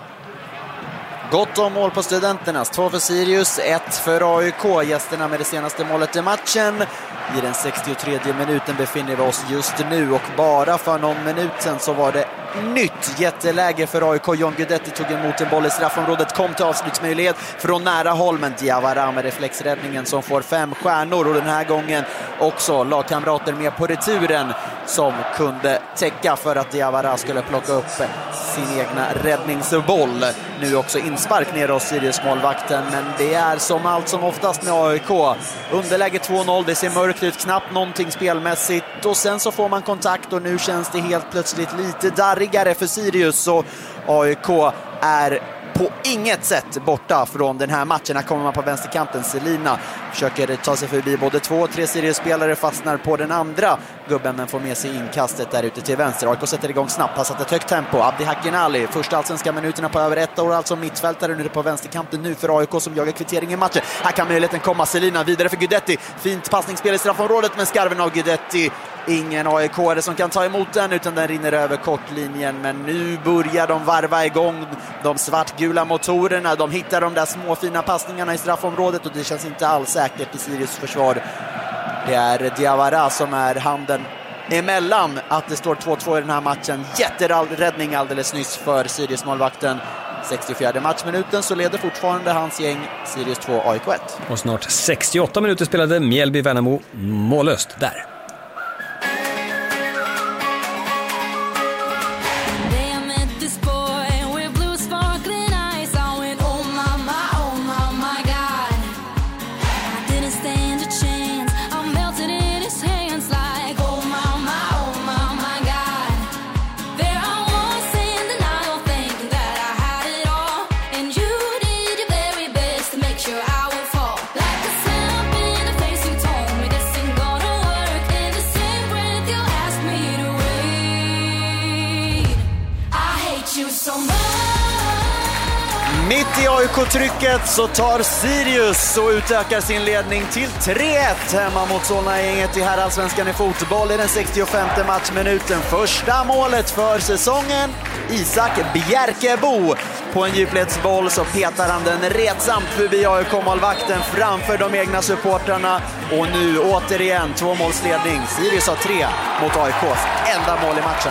Gott om mål på Studenternas, 2 för Sirius, 1 för AIK. Gästerna med det senaste målet i matchen. I den 63 minuten befinner vi oss just nu och bara för någon minut sedan så var det nytt jätteläge för AIK. John Guidetti tog emot en boll i straffområdet, kom till avslutsmöjlighet från nära håll, men Diawara med reflexräddningen som får 5 stjärnor och den här gången också lagkamrater med på returen som kunde täcka för att Diawara skulle plocka upp sin egna räddningsboll. Nu också inspark ner hos Sirius målvakten, men det är som allt som oftast med AIK. Underläge 2-0, det ser mörkt ut, knappt någonting spelmässigt och sen så får man kontakt och nu känns det helt plötsligt lite darrigare för Sirius och AIK är på inget sätt borta från den här matchen. Här kommer man på vänsterkanten. Selina försöker ta sig förbi både 2 och 3 Sirius-spelare, fastnar på den andra gubben men får med sig inkastet där ute till vänster. AIK sätter igång snabbt, har satt ett högt tempo. Abdi Hakinali, första allsvenska minuterna på över 1 år, alltså mittfältare nu på vänsterkanten nu för AIK som jagar kvittering i matchen. Här kan möjligheten komma. Selina vidare för Guidetti. Fint passningsspel i straffområdet, men skarven av Guidetti. Ingen AIK-are som kan ta emot den utan den rinner över kortlinjen. Men nu börjar de varva igång de svartgula motorerna. De hittar de där små fina passningarna i straffområdet och det känns inte alls säkert i Sirius försvar. Det är Diawara som är handen emellan att det står 2-2 i den här matchen. Jätteräddning alldeles nyss för Sirius målvakten. 64 matchminuten så leder fortfarande hans gäng Sirius 2, AIK 1. Och snart 68 minuter spelade Mjällby-Värnamo mållöst där. Mitt i AIK-trycket så tar Sirius och utökar sin ledning till 3-1 hemma mot Solna-gänget i herrallsvenskan i fotboll i den 65:e matchminuten. Första målet för säsongen, Isak Bjerkebo. På en djupledsboll så petar han den retsamt förbi AIK-målvakten framför de egna supportrarna. Och nu återigen 2-målsledning. Sirius har 3 mot AIKs enda mål i matchen.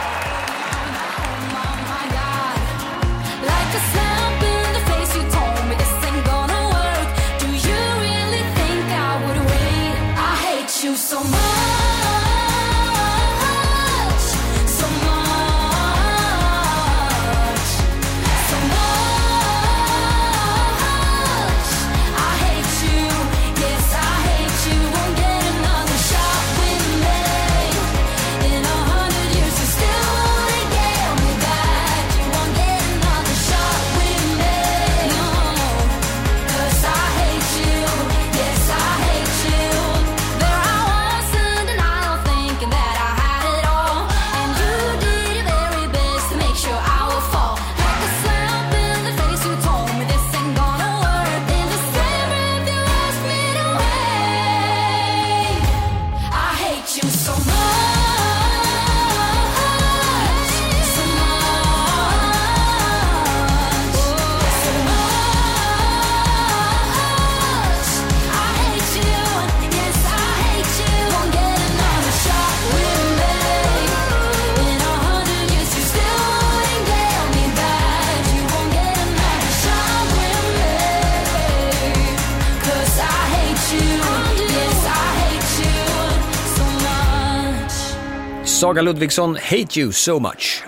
Saga Ludvigsson, Hate You So Much.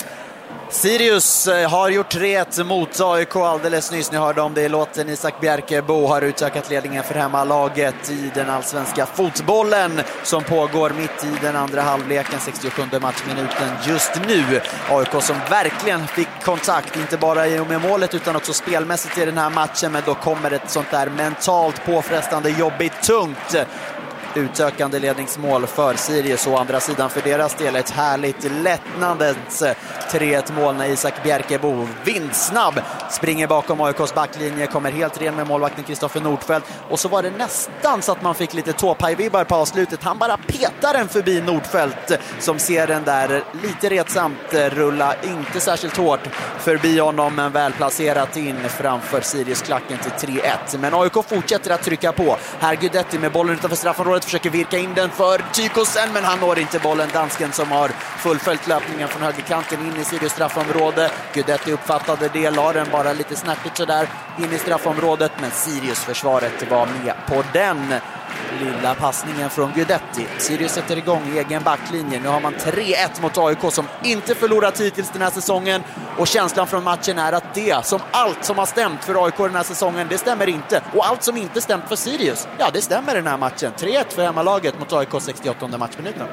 Sirius har gjort 3-1 mot AIK alldeles nyss. Ni hörde om det i låten. Isak Bjerkebo har utökat ledningen för hemmalaget i den allsvenska fotbollen som pågår mitt i den andra halvleken, 67:e matchminuten just nu. AIK som verkligen fick kontakt, inte bara i och med målet utan också spelmässigt i den här matchen, men då kommer ett sånt där mentalt påfrestande, jobbigt, tungt utökande ledningsmål för Sirius. Och andra sidan för deras del ett härligt lättnadens 3-1 mål när Isak Bjerkebo vindsnabb springer bakom AIKs backlinje, kommer helt ren med målvakten Kristoffer Nordfeldt. Och så var det nästan så att man fick lite tåpajvibbar på avslutet. Han bara petar den förbi Nordfeldt som ser den där lite retsamt rulla, inte särskilt hårt förbi honom, men väl placerat in framför Sirius-klacken till 3-1. Men AIK fortsätter att trycka på. Här Gudetti med bollen utanför straffområdet försöker virka in den för Tykosen, men han når inte bollen. Dansken som har fullföljt löpningen från högerkanten in i Sirius straffområde. Gudetti uppfattade det, la den bara lite snärtigt sådär in i straffområdet, men Sirius försvaret var med på den lilla passningen från Gudetti. Sirius sätter igång egen backlinje. Nu har man 3-1 mot AIK som inte förlorat hittills den här säsongen, och känslan från matchen är att det som allt som har stämt för AIK den här säsongen, det stämmer inte. Och allt som inte stämt för Sirius, ja, det stämmer den här matchen. 3-1 för hemmalaget mot AIK 68:e matchminuten.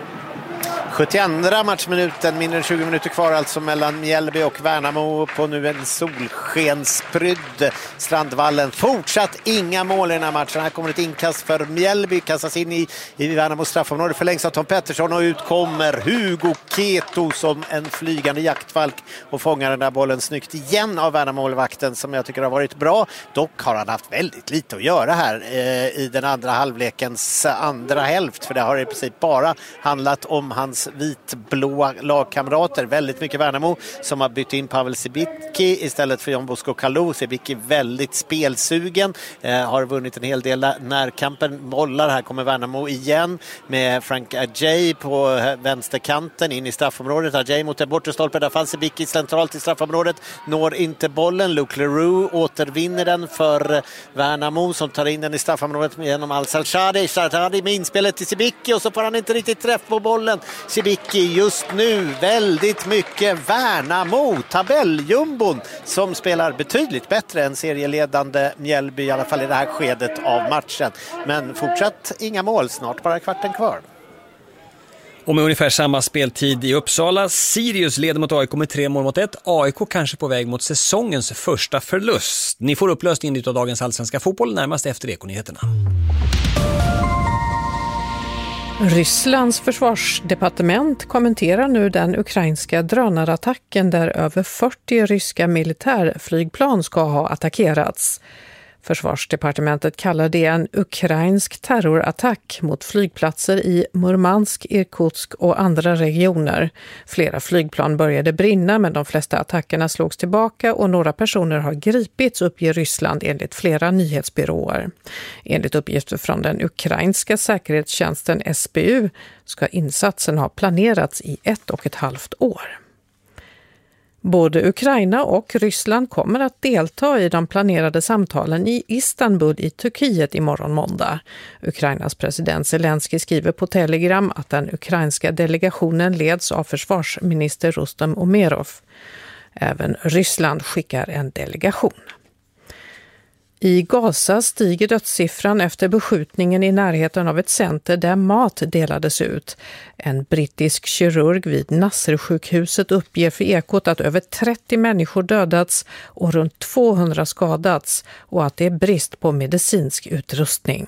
72 matchminuten, mindre än 20 minuter kvar alltså mellan Mjällby och Värnamo på nu en solskensprydd Strandvallen. Fortsatt inga mål i den här matchen. Här kommer ett inkast för Mjällby, kastas in i Värnamo straffområde, förlängs av Tom Pettersson och ut kommer Hugo Keto som en flygande jaktfalk och fångar den där bollen snyggt igen av Värnamo-målvakten som jag tycker har varit bra. Dock har han haft väldigt lite att göra här i den andra halvlekens andra hälft, för det har i princip bara handlat om hans vitblåa lagkamrater. Väldigt mycket Värnamo som har bytt in Pavel Sibicki istället för Jon Bosco Kalou. Sibicki väldigt spelsugen, har vunnit en hel del närkampen. Bollar, här kommer Värnamo igen med Frank Ajay på vänsterkanten in i straffområdet. Ajay mot en bortre stolpe, där fanns Sibicki centralt i straffområdet. Når inte bollen. Luke Leroux återvinner den för Värnamo som tar in den i straffområdet genom Al-Salshadi. Salshadi med inspelet till Sibicki och så får han inte riktigt träff på bollen. Sibicki just nu väldigt mycket Värnamo, tabelljumbon som spelar betydligt bättre än serieledande Mjällby, i alla fall i det här skedet av matchen. Men fortsatt inga mål, snart bara kvarten kvar. Och med ungefär samma speltid i Uppsala, Sirius leder mot AIK med 3-1. AIK kanske på väg mot säsongens första förlust. Ni får upplösningen av dagens allsvenska fotboll närmast efter Ekonyheterna. Rysslands försvarsdepartement kommenterar nu den ukrainska drönarattacken där över 40 ryska militärflygplan ska ha attackerats. Försvarsdepartementet kallar det en ukrainsk terrorattack mot flygplatser i Murmansk, Irkutsk och andra regioner. Flera flygplan började brinna, men de flesta attackerna slogs tillbaka och några personer har gripits, uppger Ryssland enligt flera nyhetsbyråer. Enligt uppgifter från den ukrainska säkerhetstjänsten SBU ska insatsen ha planerats i 1,5 år. Både Ukraina och Ryssland kommer att delta i de planerade samtalen i Istanbul i Turkiet imorgon måndag. Ukrainas president Zelensky skriver på Telegram att den ukrainska delegationen leds av försvarsminister Rustem Umerov. Även Ryssland skickar en delegation. I Gaza stiger dödssiffran efter beskjutningen i närheten av ett center där mat delades ut. En brittisk kirurg vid Nasser-sjukhuset uppger för Ekot att över 30 människor dödats och runt 200 skadats och att det är brist på medicinsk utrustning.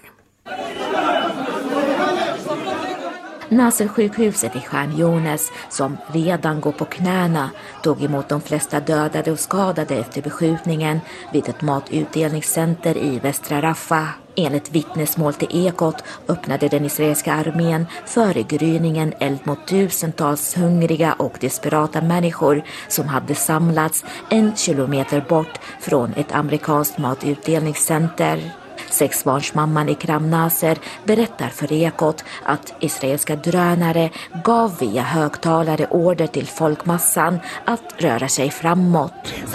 Nasser-sjukhuset i Khan Younis, som redan går på knäna, tog emot de flesta dödade och skadade efter beskjutningen vid ett matutdelningscenter i västra Rafah. Enligt vittnesmål till Ekot öppnade den israeliska armén före gryningen eld mot tusentals hungriga och desperata människor som hade samlats 1 kilometer bort från ett amerikanskt matutdelningscenter. 6-barnsmamman Ikram Nasser berättar för Ekot att israeliska drönare gav via högtalare order till folkmassan att röra sig framåt.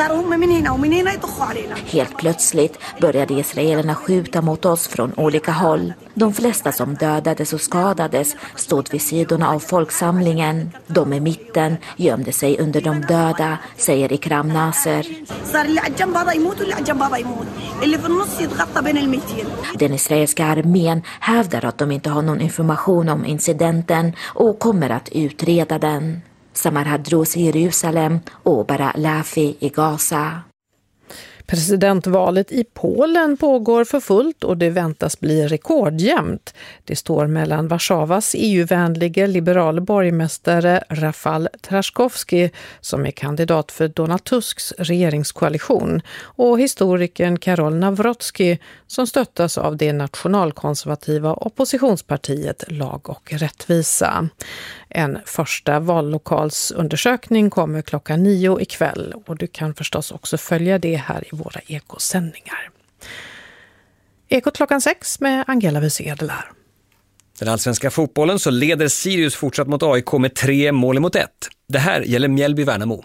Helt plötsligt började israelerna skjuta mot oss från olika håll. De flesta som dödades och skadades stod vid sidorna av folksamlingen. De i mitten gömde sig under de döda, säger Ikram Nasser. Den israeliska armén hävdar att de inte har någon information om incidenten och kommer att utreda den. Samar Hadrous i Jerusalem och Bara Lafi i Gaza. Presidentvalet i Polen pågår för fullt och det väntas bli rekordjämnt. Det står mellan Warszawas EU-vänliga liberala borgmästare Rafał Trzaskowski, som är kandidat för Donald Tusks regeringskoalition, och historikern Karol Nawrocki, som stöttas av det nationalkonservativa oppositionspartiet Lag och rättvisa. En första vallokalsundersökning kommer 9:00 ikväll och du kan förstås också följa det här i våra ekosändningar. Ekot 6:00 med Angela Wies-Edelar. Den allsvenska fotbollen så leder Sirius fortsatt mot AIK med 3-1. Det här gäller Mjällby-Värnamo.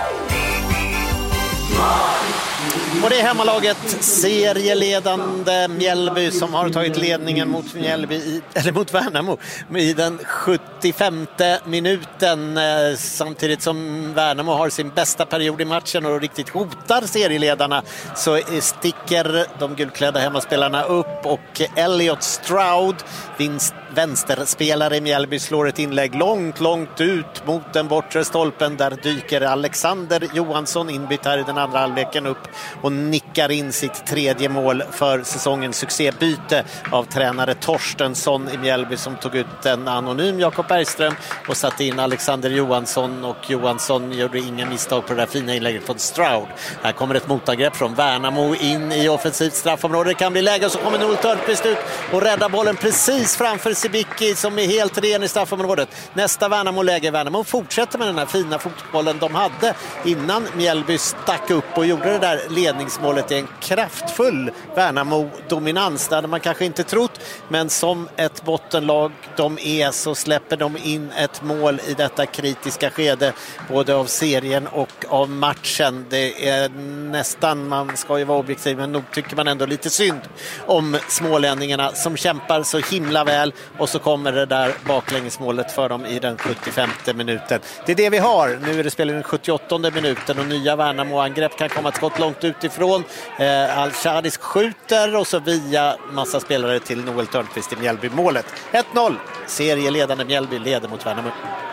Och det är hemmalaget, serieledande Mjällby, som har tagit ledningen mot mot Värnamo i den 75:e minuten, samtidigt som Värnamo har sin bästa period i matchen och riktigt hotar serieledarna, så sticker de gulklädda hemmaspelarna upp och Elliot Stroud, vänsterspelare i Mjällby, slår ett inlägg långt ut mot den bortre stolpen. Där dyker Alexander Johansson, inbytt här i den andra halvleken, upp och och nickar in sitt tredje mål för säsongens succébyte av tränare Torstensson i Mjällby, som tog ut en anonym Jakob Bergström och satte in Alexander Johansson, och Johansson gjorde ingen misstag på det där fina inlägget från Stroud. Här kommer ett motangrepp från Värnamo in i offensivt straffområde. Det kan bli läge, och så kommer Noel Törnqvist ut och räddar bollen precis framför Sibicki som är helt ren i straffområdet. Nästa Värnamo-läge. Värnamo fortsätter med den här fina fotbollen de hade innan Mjällby stack upp och gjorde det där ledningsmålet i en kraftfull Värnamo-dominans. Det hade man kanske inte trott, men som ett bottenlag de är så släpper de in ett mål i detta kritiska skede både av serien och av matchen. Det är nästan, man ska ju vara objektiv, men nog tycker man ändå lite synd om smålänningarna som kämpar så himla väl, och så kommer det där baklängesmålet för dem i den 75:e minuten. Det är det vi har. Nu är det spelet i den 78:e minuten och nya Värnamo-angrepp kan komma ett skott långt utifrån. Al-Shadis skjuter och så via massa spelare till Noel Törnqvist i Mjällby-målet. 1-0. Serieledande Mjällby leder mot Värnamo.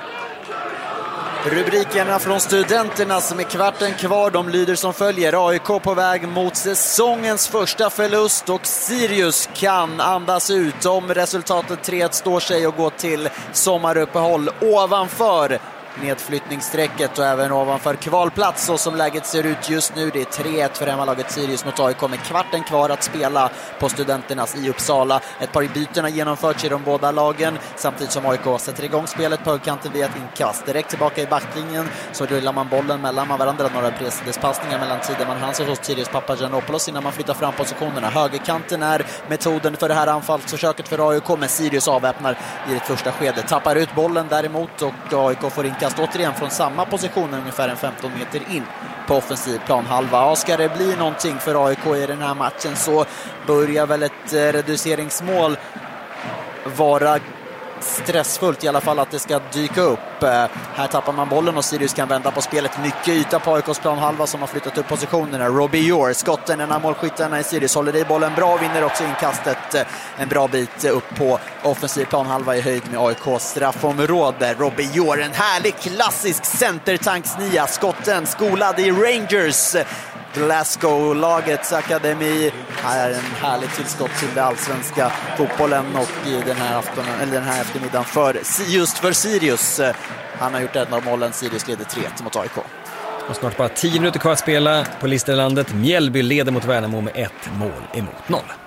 Rubrikerna från Studenterna som är kvarten kvar, de lyder som följer. AIK på väg mot säsongens första förlust och Sirius kan andas ut om resultatet 3-1 står sig och gå till sommaruppehåll ovanför nedflyttningsstrecket och även ovanför kvalplats så som läget ser ut just nu. Det är 3-1 för hemmalaget Sirius mot AIK med kvarten kvar att spela på Studenternas i Uppsala. Ett par byten genomförts i de båda lagen samtidigt som AIK sätter igång spelet på högkanten via ett inkast. Direkt tillbaka i backlinjen så rullar man bollen mellan varandra, några passningar mellan Tideman Hansson och Sirius Papagiannopoulos innan man flyttar fram positionerna. Högerkanten är metoden för det här anfallsförsöket för AIK, men Sirius avväpnar i det första skedet. Tappar ut bollen däremot och AIK får inkast återigen från samma position ungefär en 15 meter in på offensiv planhalva. Ja, ska det bli någonting för AIK i den här matchen så börjar väl ett reduceringsmål vara stressfullt, i alla fall att det ska dyka upp. Här tappar man bollen och Sirius kan vända på spelet. Mycket yta på AIKs planhalva som har flyttat upp positionerna. Robbie Orr, skotten, en av målskyttarna i Sirius, håller i bollen bra, vinner också inkastet en bra bit upp på offensiv planhalva i höjd med AIKs straffområde. Robbie Orr, en härlig klassisk centertanksnia, skotten skolad i Rangers Glasgow-lagets akademi. Här är en härlig tillskott till det allsvenska fotbollen och i den här eftermiddagen just för Sirius. Han har gjort ett av målen. Sirius leder 3-1 mot AIK. Och snart bara 10 minuter kvar att spela på Listerlandet. Mjällby leder mot Värnamo med 1 mål emot 0.